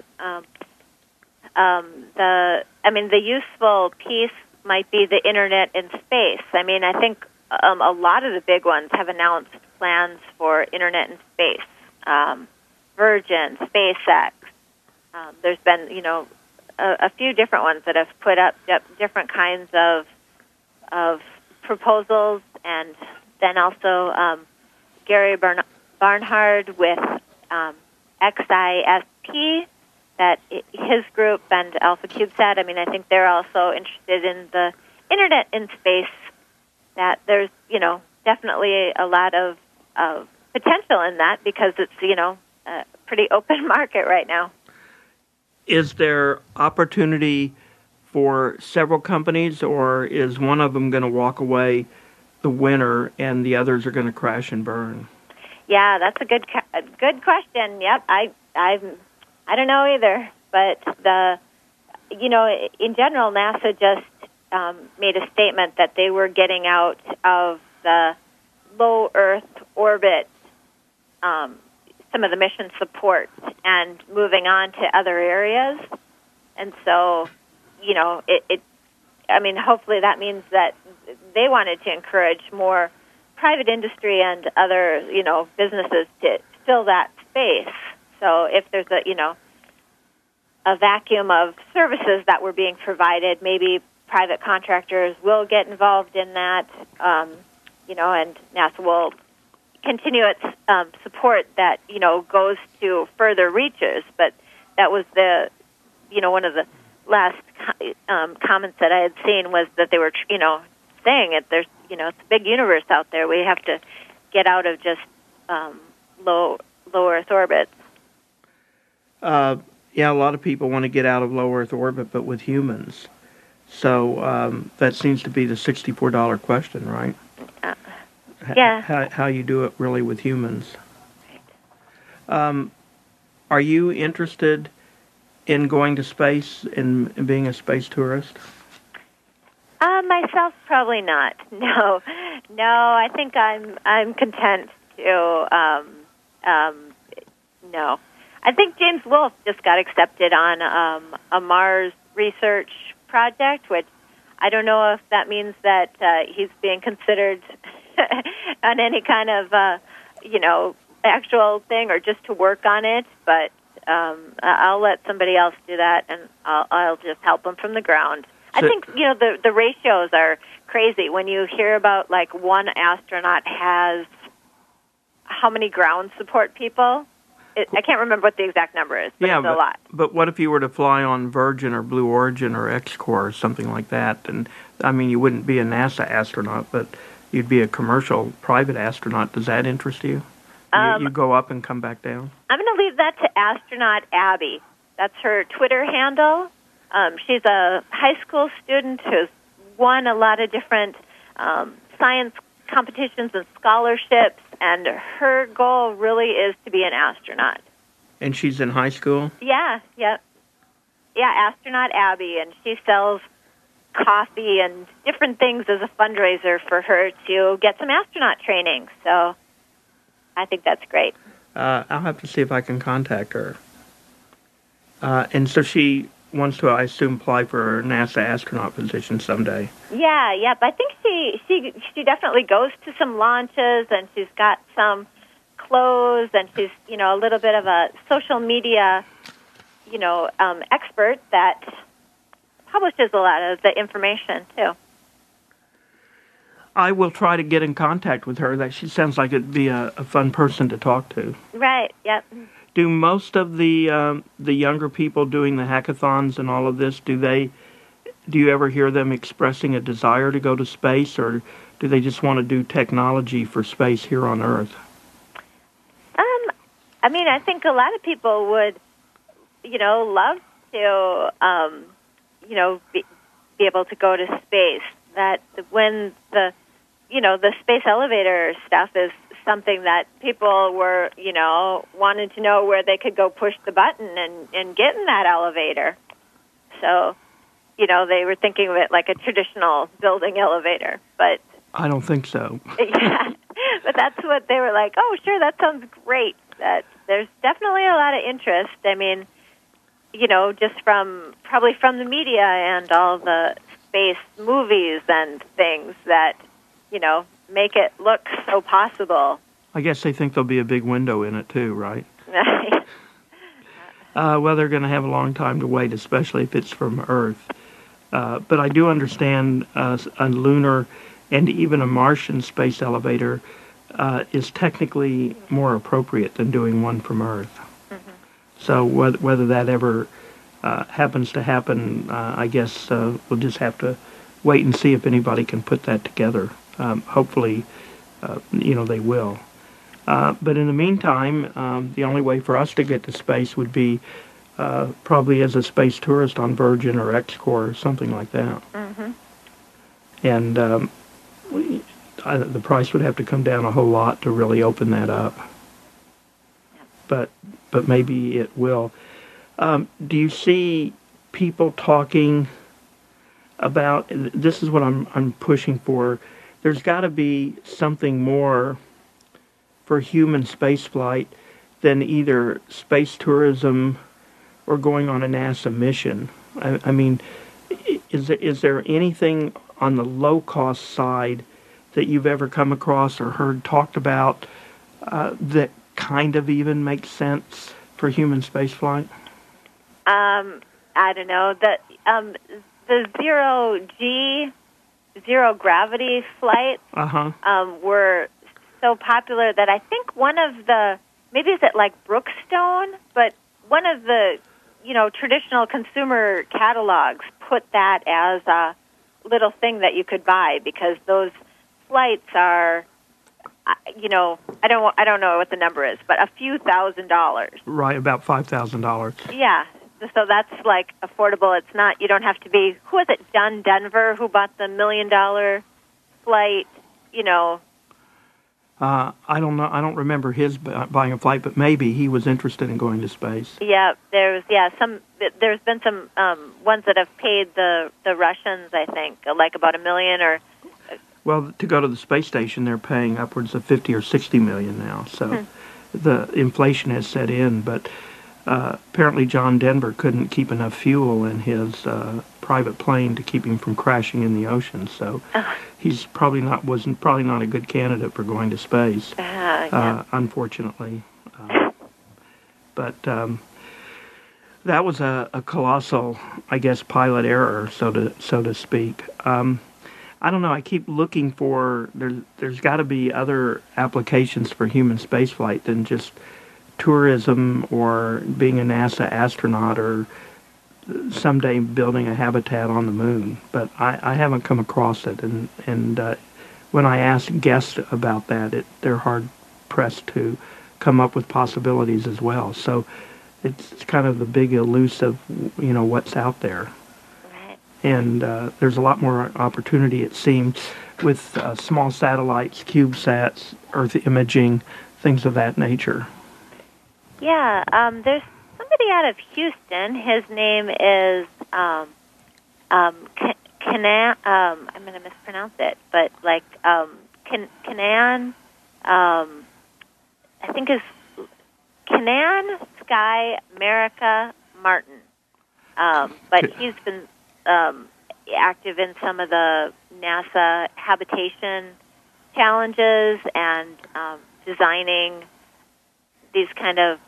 the useful piece might be the internet in space. I think a lot of the big ones have announced plans for internet in space. Virgin, SpaceX. There's been a few different ones that have put up different kinds of proposals, and then also Gary Barnard with XISP, that his group, and Alpha CubeSat. I think they're also interested in the internet in space. That there's definitely a lot of potential in that because it's a pretty open market right now. Is there opportunity for several companies, or is one of them going to walk away the winner and the others are going to crash and burn? Yeah, that's a good question. Yep, I don't know either, but in general, NASA just made a statement that they were getting out of the low Earth orbit, some of the mission support, and moving on to other areas. And so, hopefully that means that they wanted to encourage more private industry and other, businesses to fill that space. So if there's a vacuum of services that were being provided, maybe private contractors will get involved in that, and NASA will continue its support that, goes to further reaches. But that was one of the last comments that I had seen was that they were, saying that there's, it's a big universe out there. We have to get out of just low Earth orbits. Yeah, a lot of people want to get out of low Earth orbit, but with humans. So that seems to be the $64 question, right? Yeah. How you do it really with humans. Are you interested in going to space and being a space tourist? Myself, probably not. No. I think I'm content to. No. I think James Wolfe just got accepted on a Mars research project, which I don't know if that means that he's being considered on any kind of, actual thing or just to work on it. But I'll let somebody else do that, and I'll just help them from the ground. I think, the ratios are crazy. When you hear about, like, one astronaut has how many ground support people? I can't remember what the exact number is, but it's a lot. But what if you were to fly on Virgin or Blue Origin or X-Corps or something like that? And, you wouldn't be a NASA astronaut, but you'd be a commercial, private astronaut. Does that interest you? You go up and come back down? I'm going to leave that to Astronaut Abby. That's her Twitter handle. She's a high school student who's won a lot of different science competitions and scholarships, and her goal really is to be an astronaut. And she's in high school? Yeah, Astronaut Abby, and she sells coffee and different things as a fundraiser for her to get some astronaut training. So I think that's great. I'll have to see if I can contact her. And so she wants to, I assume, apply for a NASA astronaut position someday. Yeah, but I think she definitely goes to some launches, and she's got some clothes, and she's, a little bit of a social media, expert that publishes a lot of the information, too. I will try to get in contact with her. That she sounds like it'd be a fun person to talk to. Right, yep. Do most of the younger people doing the hackathons and all of this, do you ever hear them expressing a desire to go to space, or do they just want to do technology for space here on Earth? I think a lot of people would, love to, be able to go to space. That when the space elevator stuff is something that people were, wanted to know where they could go push the button and get in that elevator. So, they were thinking of it like a traditional building elevator, but... I don't think so. Yeah, but that's what they were like, oh, sure, that sounds great. That there's definitely a lot of interest. Just probably from the media and all the space movies and things that, make it look so possible. I guess they think there'll be a big window in it too, right? Well, they're going to have a long time to wait, especially if it's from Earth. But I do understand a lunar and even a Martian space elevator is technically more appropriate than doing one from Earth. Mm-hmm. So whether that ever happens to happen, I guess we'll just have to wait and see if anybody can put that together. Hopefully, they will. But in the meantime, the only way for us to get to space would be probably as a space tourist on Virgin or X-Corps or something like that. Mm-hmm. And the price would have to come down a whole lot to really open that up. But maybe it will. Do you see people talking about, this is what I'm pushing for. There's got to be something more for human spaceflight than either space tourism or going on a NASA mission. I mean, is there anything on the low-cost side that you've ever come across or heard talked about that kind of even makes sense for human spaceflight? I don't know. The zero gravity flights were so popular that I think one of the, maybe is it like Brookstone, but one of the traditional consumer catalogs put that as a little thing that you could buy, because those flights are, I don't know what the number is, but a few $1,000s. Right, about $5,000. Yeah, so that's like affordable. It's not, you don't have to be, who was it, John Denver, who bought the $1 million flight, I don't know. I don't remember his buying a flight, but maybe he was interested in going to space. Yeah, there's been some ones that have paid the Russians, I think, like about $1 million or. Well, to go to the space station, they're paying upwards of $50 or $60 million now. So the inflation has set in, but apparently John Denver couldn't keep enough fuel in his private plane to keep him from crashing in the ocean. So he's probably not a good candidate for going to space, unfortunately. But that was a colossal, I guess, pilot error, so to speak. I don't know. I keep looking for there's got to be other applications for human spaceflight than just tourism or being a NASA astronaut or someday building a habitat on the moon. But I haven't come across it, and when I ask guests about that, they're hard pressed to come up with possibilities as well. So it's kind of the big elusive, what's out there. And there's a lot more opportunity, it seems, with small satellites, CubeSats, Earth imaging, things of that nature. Yeah, there's somebody out of Houston. His name is Kanan. I'm going to mispronounce it, but like Kanan. I think is Kanan Sky America Martin. But he's been active in some of the NASA habitation challenges and designing these kind of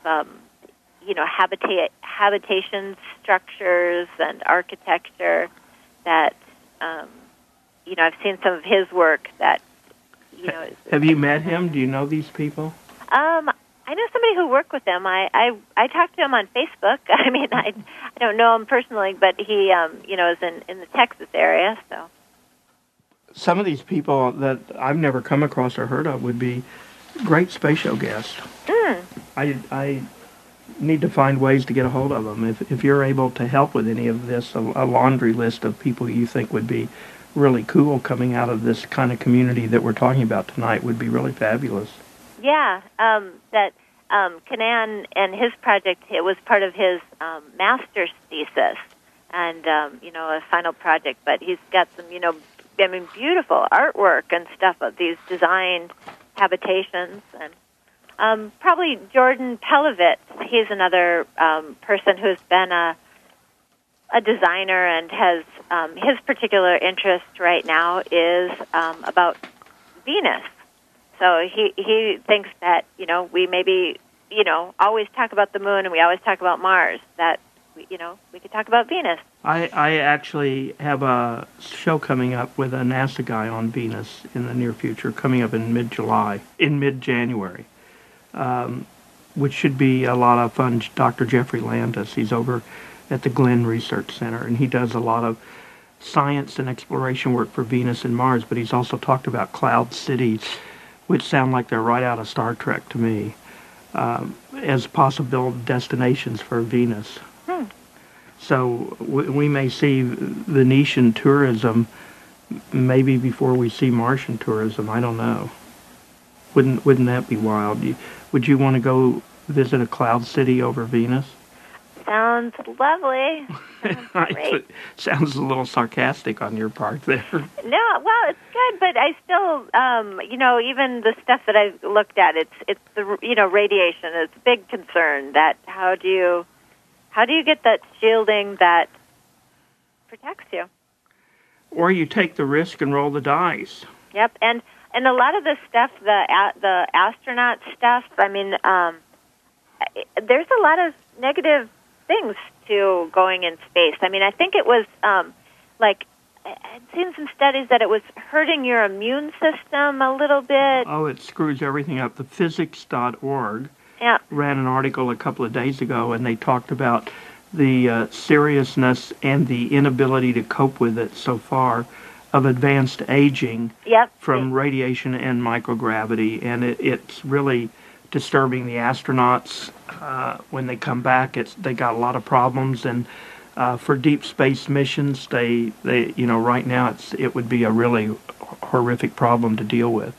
habitation structures and architecture that I've seen some of his work that Have you met him? Do you know these people? I know somebody who worked with him. I talked to him on Facebook. I mean, I don't know him personally, but he is in the Texas area. So some of these people that I've never come across or heard of would be great space show guests. I need to find ways to get a hold of them. If you're able to help with any of this, a laundry list of people you think would be really cool coming out of this kind of community that we're talking about tonight would be really fabulous. Yeah, that Kanan and his project, it was part of his master's thesis and, a final project. But he's got some, beautiful artwork and stuff of these designed habitations. And probably Jordan Pelovitz, he's another person who's been a designer and has his particular interest right now is about Venus. So he thinks that, we maybe, always talk about the moon and we always talk about Mars, that, we could talk about Venus. I actually have a show coming up with a NASA guy on Venus in the near future, coming up in mid-January, which should be a lot of fun. Dr. Jeffrey Landis, he's over at the Glenn Research Center, and he does a lot of science and exploration work for Venus and Mars, but he's also talked about cloud cities, which sound like they're right out of Star Trek to me, as possible destinations for Venus. So we may see Venetian tourism maybe before we see Martian tourism. I don't know. Wouldn't that be wild? Would you want to go visit a cloud city over Venus? Sounds sounds lovely. Great. Sounds a little sarcastic on your part there. No, well, it's good, but I still, even the stuff that I looked at, it's the radiation. It's a big concern. That how do you get that shielding that protects you? Or you take the risk and roll the dice. Yep, and a lot of the stuff, the astronaut stuff. I mean, there's a lot of negative things to going in space. I mean, I think it was I'd seen some studies that it was hurting your immune system a little bit. Oh, it screws everything up. The physics.org ran an article a couple of days ago, and they talked about the seriousness and the inability to cope with it so far of advanced aging from radiation and microgravity, and it's really disturbing the astronauts. When they come back, they got a lot of problems, and for deep space missions, they right now it would be a really horrific problem to deal with.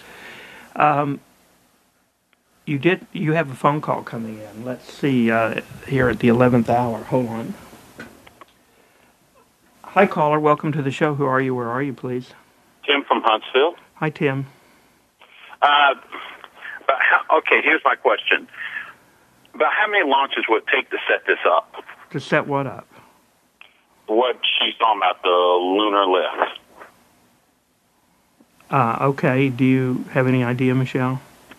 You have a phone call coming in. Let's see here at the 11th hour. Hold on. Hi, caller. Welcome to the show. Who are you? Where are you, please? Tim from Huntsville. Hi, Tim. Okay, here's my question. About how many launches would it take to set this up? To set what up? What she's talking about, the lunar lift. Okay. Do you have any idea, Michelle?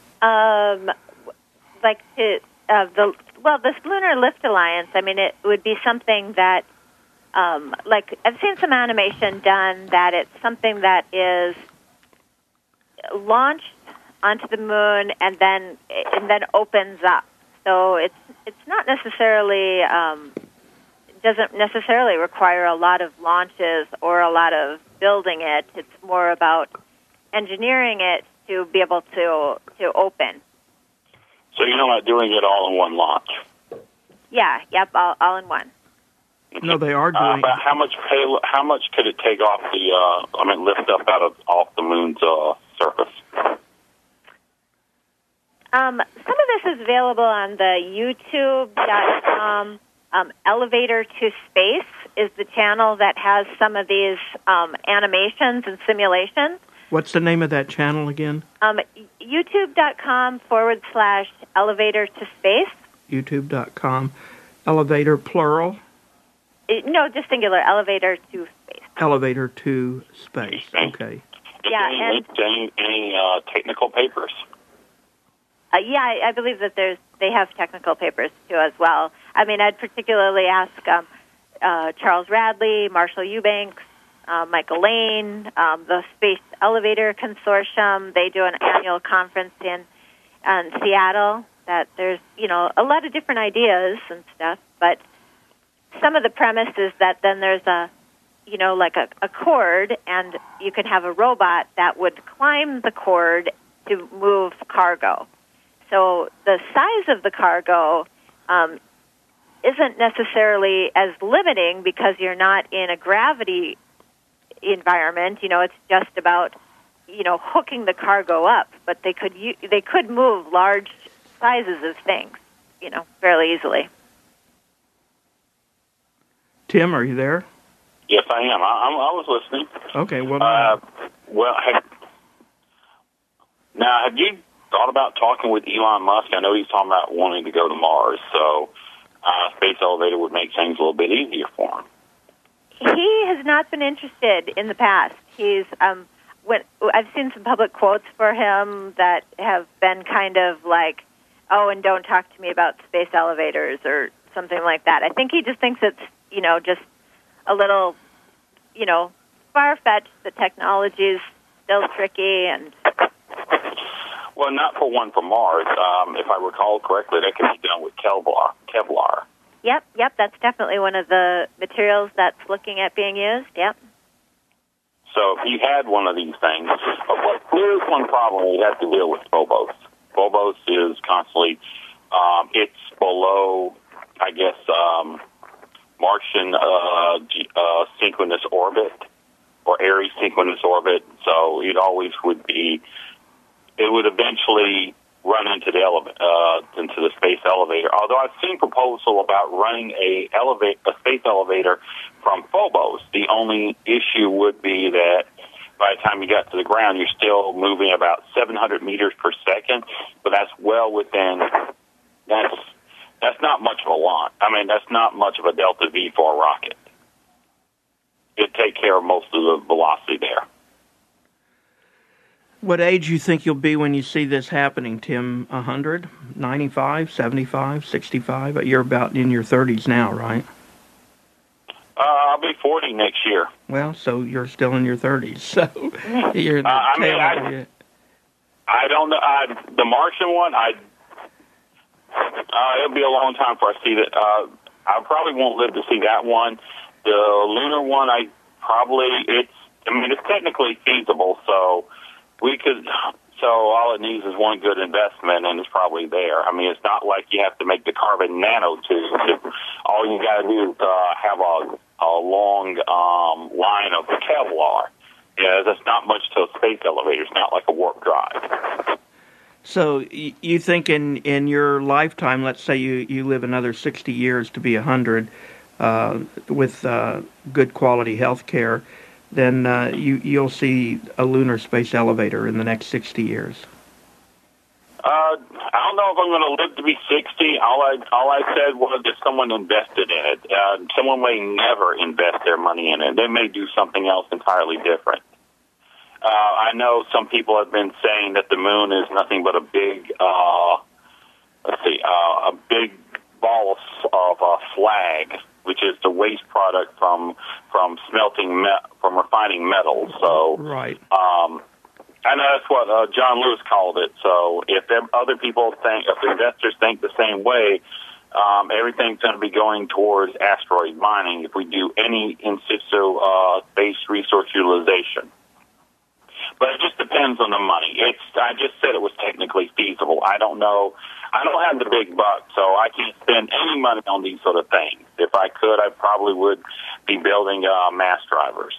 This Lunar Lift Alliance, I mean, it would be something that, I've seen some animation done that it's something that is launched onto the moon and then opens up. So it's not necessarily doesn't necessarily require a lot of launches or a lot of building it. It's more about engineering it to be able to open. So you're not doing it all in one launch? Yeah, yep, all in one. No, they are doing. But how much could it take off lift up off the moon's surface? Some of this is available on the YouTube.com. Elevator to Space is the channel that has some of these animations and simulations. What's the name of that channel again? YouTube.com/Elevator to Space. YouTube.com. Elevator, plural? No, just singular. Elevator to Space. Elevator to Space. Okay. Yeah, any technical papers? I believe that they have technical papers too as well. I mean, I'd particularly ask Charles Radley, Marshall Eubanks, Michael Lane, the Space Elevator Consortium. They do an annual conference in Seattle. That there's a lot of different ideas and stuff, but some of the premise is that then there's a cord, and you could have a robot that would climb the cord to move cargo. So the size of the cargo isn't necessarily as limiting because you're not in a gravity environment. It's just about hooking the cargo up. But they could move large sizes of things, fairly easily. Tim, are you there? Yes, I am. I was listening. Okay. Well, now have you thought about talking with Elon Musk? I know he's talking about wanting to go to Mars, so Space Elevator would make things a little bit easier for him. He has not been interested in the past. He's I've seen some public quotes for him that have been kind of like, "Oh, and don't talk to me about space elevators" or something like that. I think he just thinks it's just a little far-fetched. The technology is still tricky and. Well, not for one for Mars. If I recall correctly, that can be done with Kevlar. Yep, that's definitely one of the materials that's looking at being used, yep. So if you had one of these things, here's one problem we have to deal with Phobos. Phobos is constantly, it's below, I guess, Martian synchronous orbit or Aries synchronous orbit, so it always would be. It would eventually run into the space elevator. Although I've seen proposal about running a space elevator from Phobos. The only issue would be that by the time you got to the ground, you're still moving about 700 meters per second, but that's well within. That's not much of a launch. I mean, that's not much of a Delta V for a rocket. It'd take care of most of the velocity there. What age do you think you'll be when you see this happening, Tim? 100, 95, 75, 65? You're about in your 30s now, right? I'll be 40 next year. Well, so you're still in your 30s. So you're in the I don't know. The Martian one, it'll be a long time before I see that. I probably won't live to see that one. The lunar one, it's technically feasible, so we could. So all it needs is one good investment, and it's probably there. I mean, it's not like you have to make the carbon nanotubes. All you got to do is have a long line of Kevlar. Yeah, that's not much to a space elevator. It's not like a warp drive. So you think in your lifetime, let's say you live another 60 years to be 100 with good quality health care, then you'll see a lunar space elevator in the next 60 years. I don't know if I'm going to live to be 60. All I said was that someone invested in it. Someone may never invest their money in it. They may do something else entirely different. I know some people have been saying that the moon is nothing but a big, a big ball of slag, which is the waste product from smelting from refining metals. So, right. I know that's what John Lewis called it. So, if other people if investors think the same way, everything's going to be going towards asteroid mining if we do any in situ space resource utilization. But it just depends on the money. I just said it was technically feasible. I don't know. I don't have the big bucks, so I can't spend any money on these sort of things. If I could, I probably would be building mass drivers.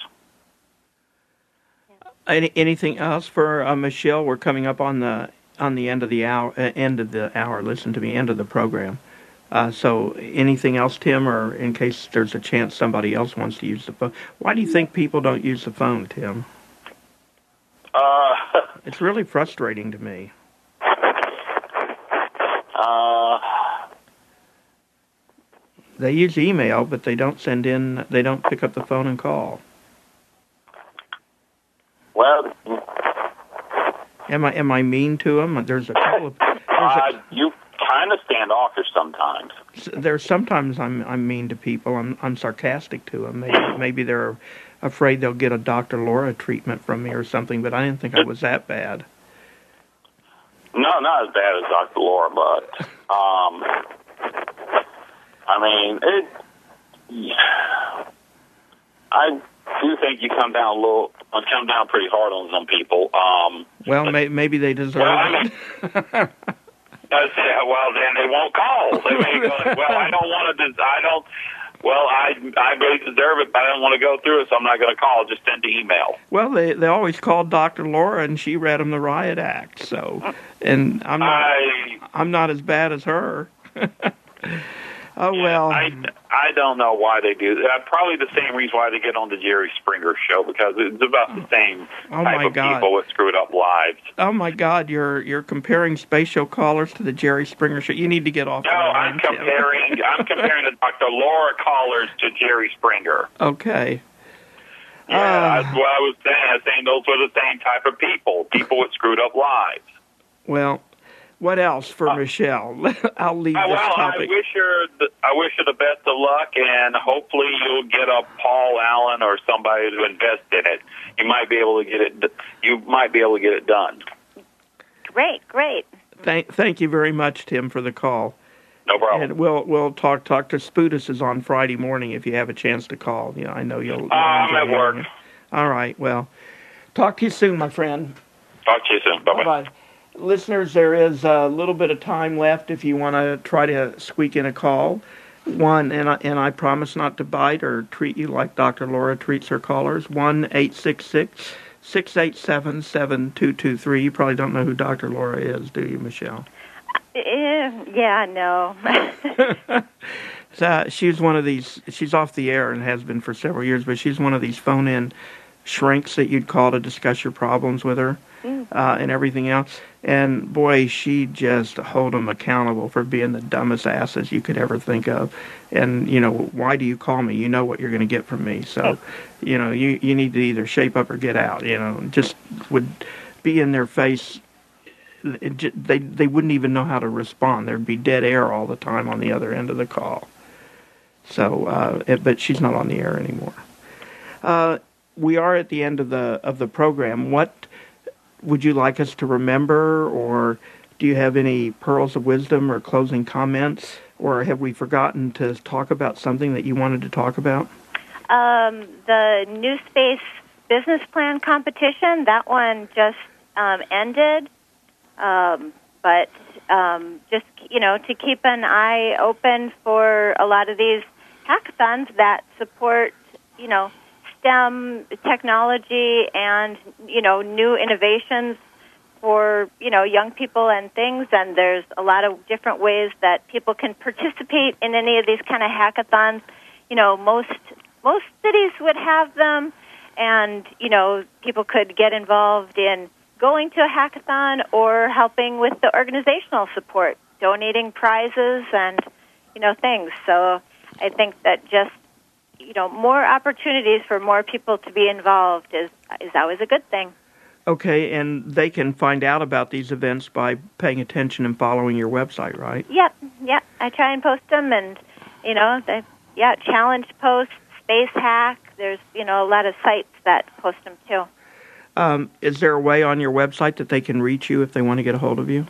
Anything else for Michelle? We're coming up on the end of the hour. Listen to me, end of the program. So anything else, Tim, or in case there's a chance somebody else wants to use the phone? Why do you think people don't use the phone, Tim? It's really frustrating to me. They use email, but they don't pick up the phone and call. Well, am I mean to them? There's a couple of. You kind of standoffish sometimes. There's sometimes I'm mean to people. I'm sarcastic to them. Maybe they're afraid they'll get a Dr. Laura treatment from me or something. But I didn't think I was that bad. No, not as bad as Dr. Laura, but I mean, I do think you come down pretty hard on some people. Well, maybe they deserve it. Well, then they won't call. They may go, well, I don't want to. I really deserve it, but I don't want to go through it, so I'm not going to call. Just send the email. Well, they always called Dr. Laura, and she read them the Riot Act. So, and I'm not as bad as her. Oh, well. I don't know why they do that. Probably the same reason why they get on the Jerry Springer show, because it's about the same type of people with screwed up lives. Oh, my God. You're comparing space show callers to the Jerry Springer show. You need to get off. No, I'm comparing the Dr. Laura callers to Jerry Springer. Okay. Yeah, that's what I was saying. I was saying those were the same type of people with screwed up lives. Well, what else for Michelle? I'll leave this topic. I wish her the best of luck, and hopefully you'll get a Paul Allen or somebody to invest in it. You might be able to get it done. Great. Thank you very much, Tim, for the call. No problem. And we'll talk. Dr. Sputus is on Friday morning if you have a chance to call. You know, I know you'll. I'm at work. All right. Well, talk to you soon, my friend. Talk to you soon. Bye-bye. Bye-bye. Listeners, there is a little bit of time left if you want to try to squeak in a call. And I promise not to bite or treat you like Dr. Laura treats her callers. 1-866 687-7223. You probably don't know who Dr. Laura is, do you, Michelle? Yeah, no. So she's one of these, she's off the air and has been for several years, but she's one of these phone-in shrinks that you'd call to discuss your problems with her and everything else. And, boy, she just hold them accountable for being the dumbest asses you could ever think of. And, why do you call me? You know what you're going to get from me. So, you need to either shape up or get out, Just would be in their face. They wouldn't even know how to respond. There'd be dead air all the time on the other end of the call. So, but she's not on the air anymore. We are at the end of the program. What would you like us to remember, or do you have any pearls of wisdom or closing comments, or have we forgotten to talk about something that you wanted to talk about? The New Space Business Plan competition, that one just ended. But just, to keep an eye open for a lot of these hackathons that support, STEM technology and, new innovations for, young people and things. And there's a lot of different ways that people can participate in any of these kind of hackathons. Most cities would have them, and, people could get involved in going to a hackathon or helping with the organizational support, donating prizes and, things. So I think that just, more opportunities for more people to be involved is always a good thing. Okay, and they can find out about these events by paying attention and following your website, right? Yep. I try and post them, and, challenge posts, Space Hack. There's, a lot of sites that post them, too. Is there a way on your website that they can reach you if they want to get a hold of you?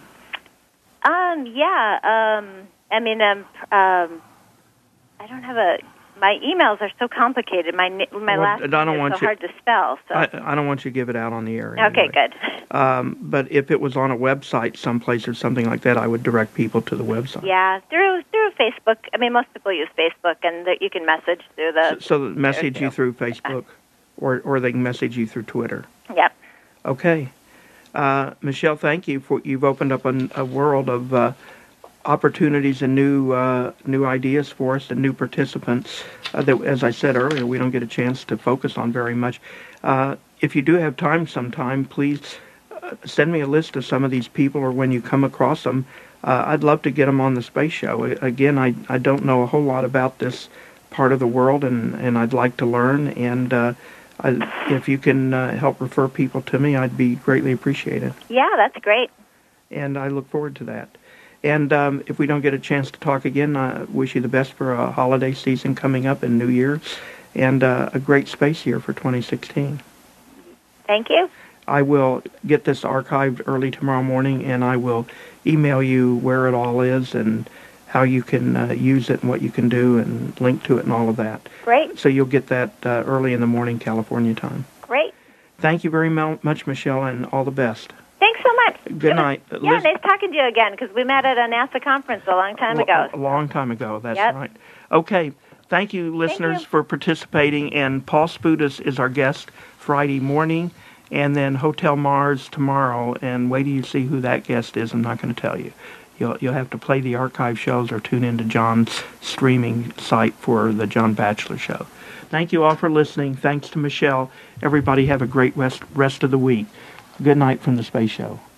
I don't have my emails are so complicated. My last name is so hard to spell. So I don't want you to give it out on the air. Anyway. Okay, good. But if it was on a website someplace or something like that, I would direct people to the website. Yeah, through Facebook. Most people use Facebook, and you can message through the... So message you through Facebook, or they can message you through Twitter. Yep. Okay. Michelle, thank you. You've opened up a world of opportunities and new ideas for us and new participants that, as I said earlier, we don't get a chance to focus on very much. If you do have time sometime, please send me a list of some of these people, or when you come across them. I'd love to get them on the Space Show. Again, I don't know a whole lot about this part of the world, and I'd like to learn, and if you can help refer people to me, I'd be greatly appreciated. Yeah, that's great. And I look forward to that. And if we don't get a chance to talk again, I wish you the best for a holiday season coming up and New Year, and a great space year for 2016. Thank you. I will get this archived early tomorrow morning, and I will email you where it all is and how you can use it and what you can do and link to it and all of that. Great. So you'll get that early in the morning, California time. Great. Thank you very much, Michelle, and all the best. Thanks so much. Good night. Yeah, nice talking to you again, because we met at a NASA conference a long time ago. A long time ago, that's right. Okay, thank you, listeners, for participating, and Paul Sputis is our guest Friday morning, and then Hotel Mars tomorrow, and wait till you see who that guest is. I'm not going to tell you. You'll have to play the archive shows or tune into John's streaming site for the John Batchelor Show. Thank you all for listening. Thanks to Michelle. Everybody have a great rest of the week. Good night from the Space Show.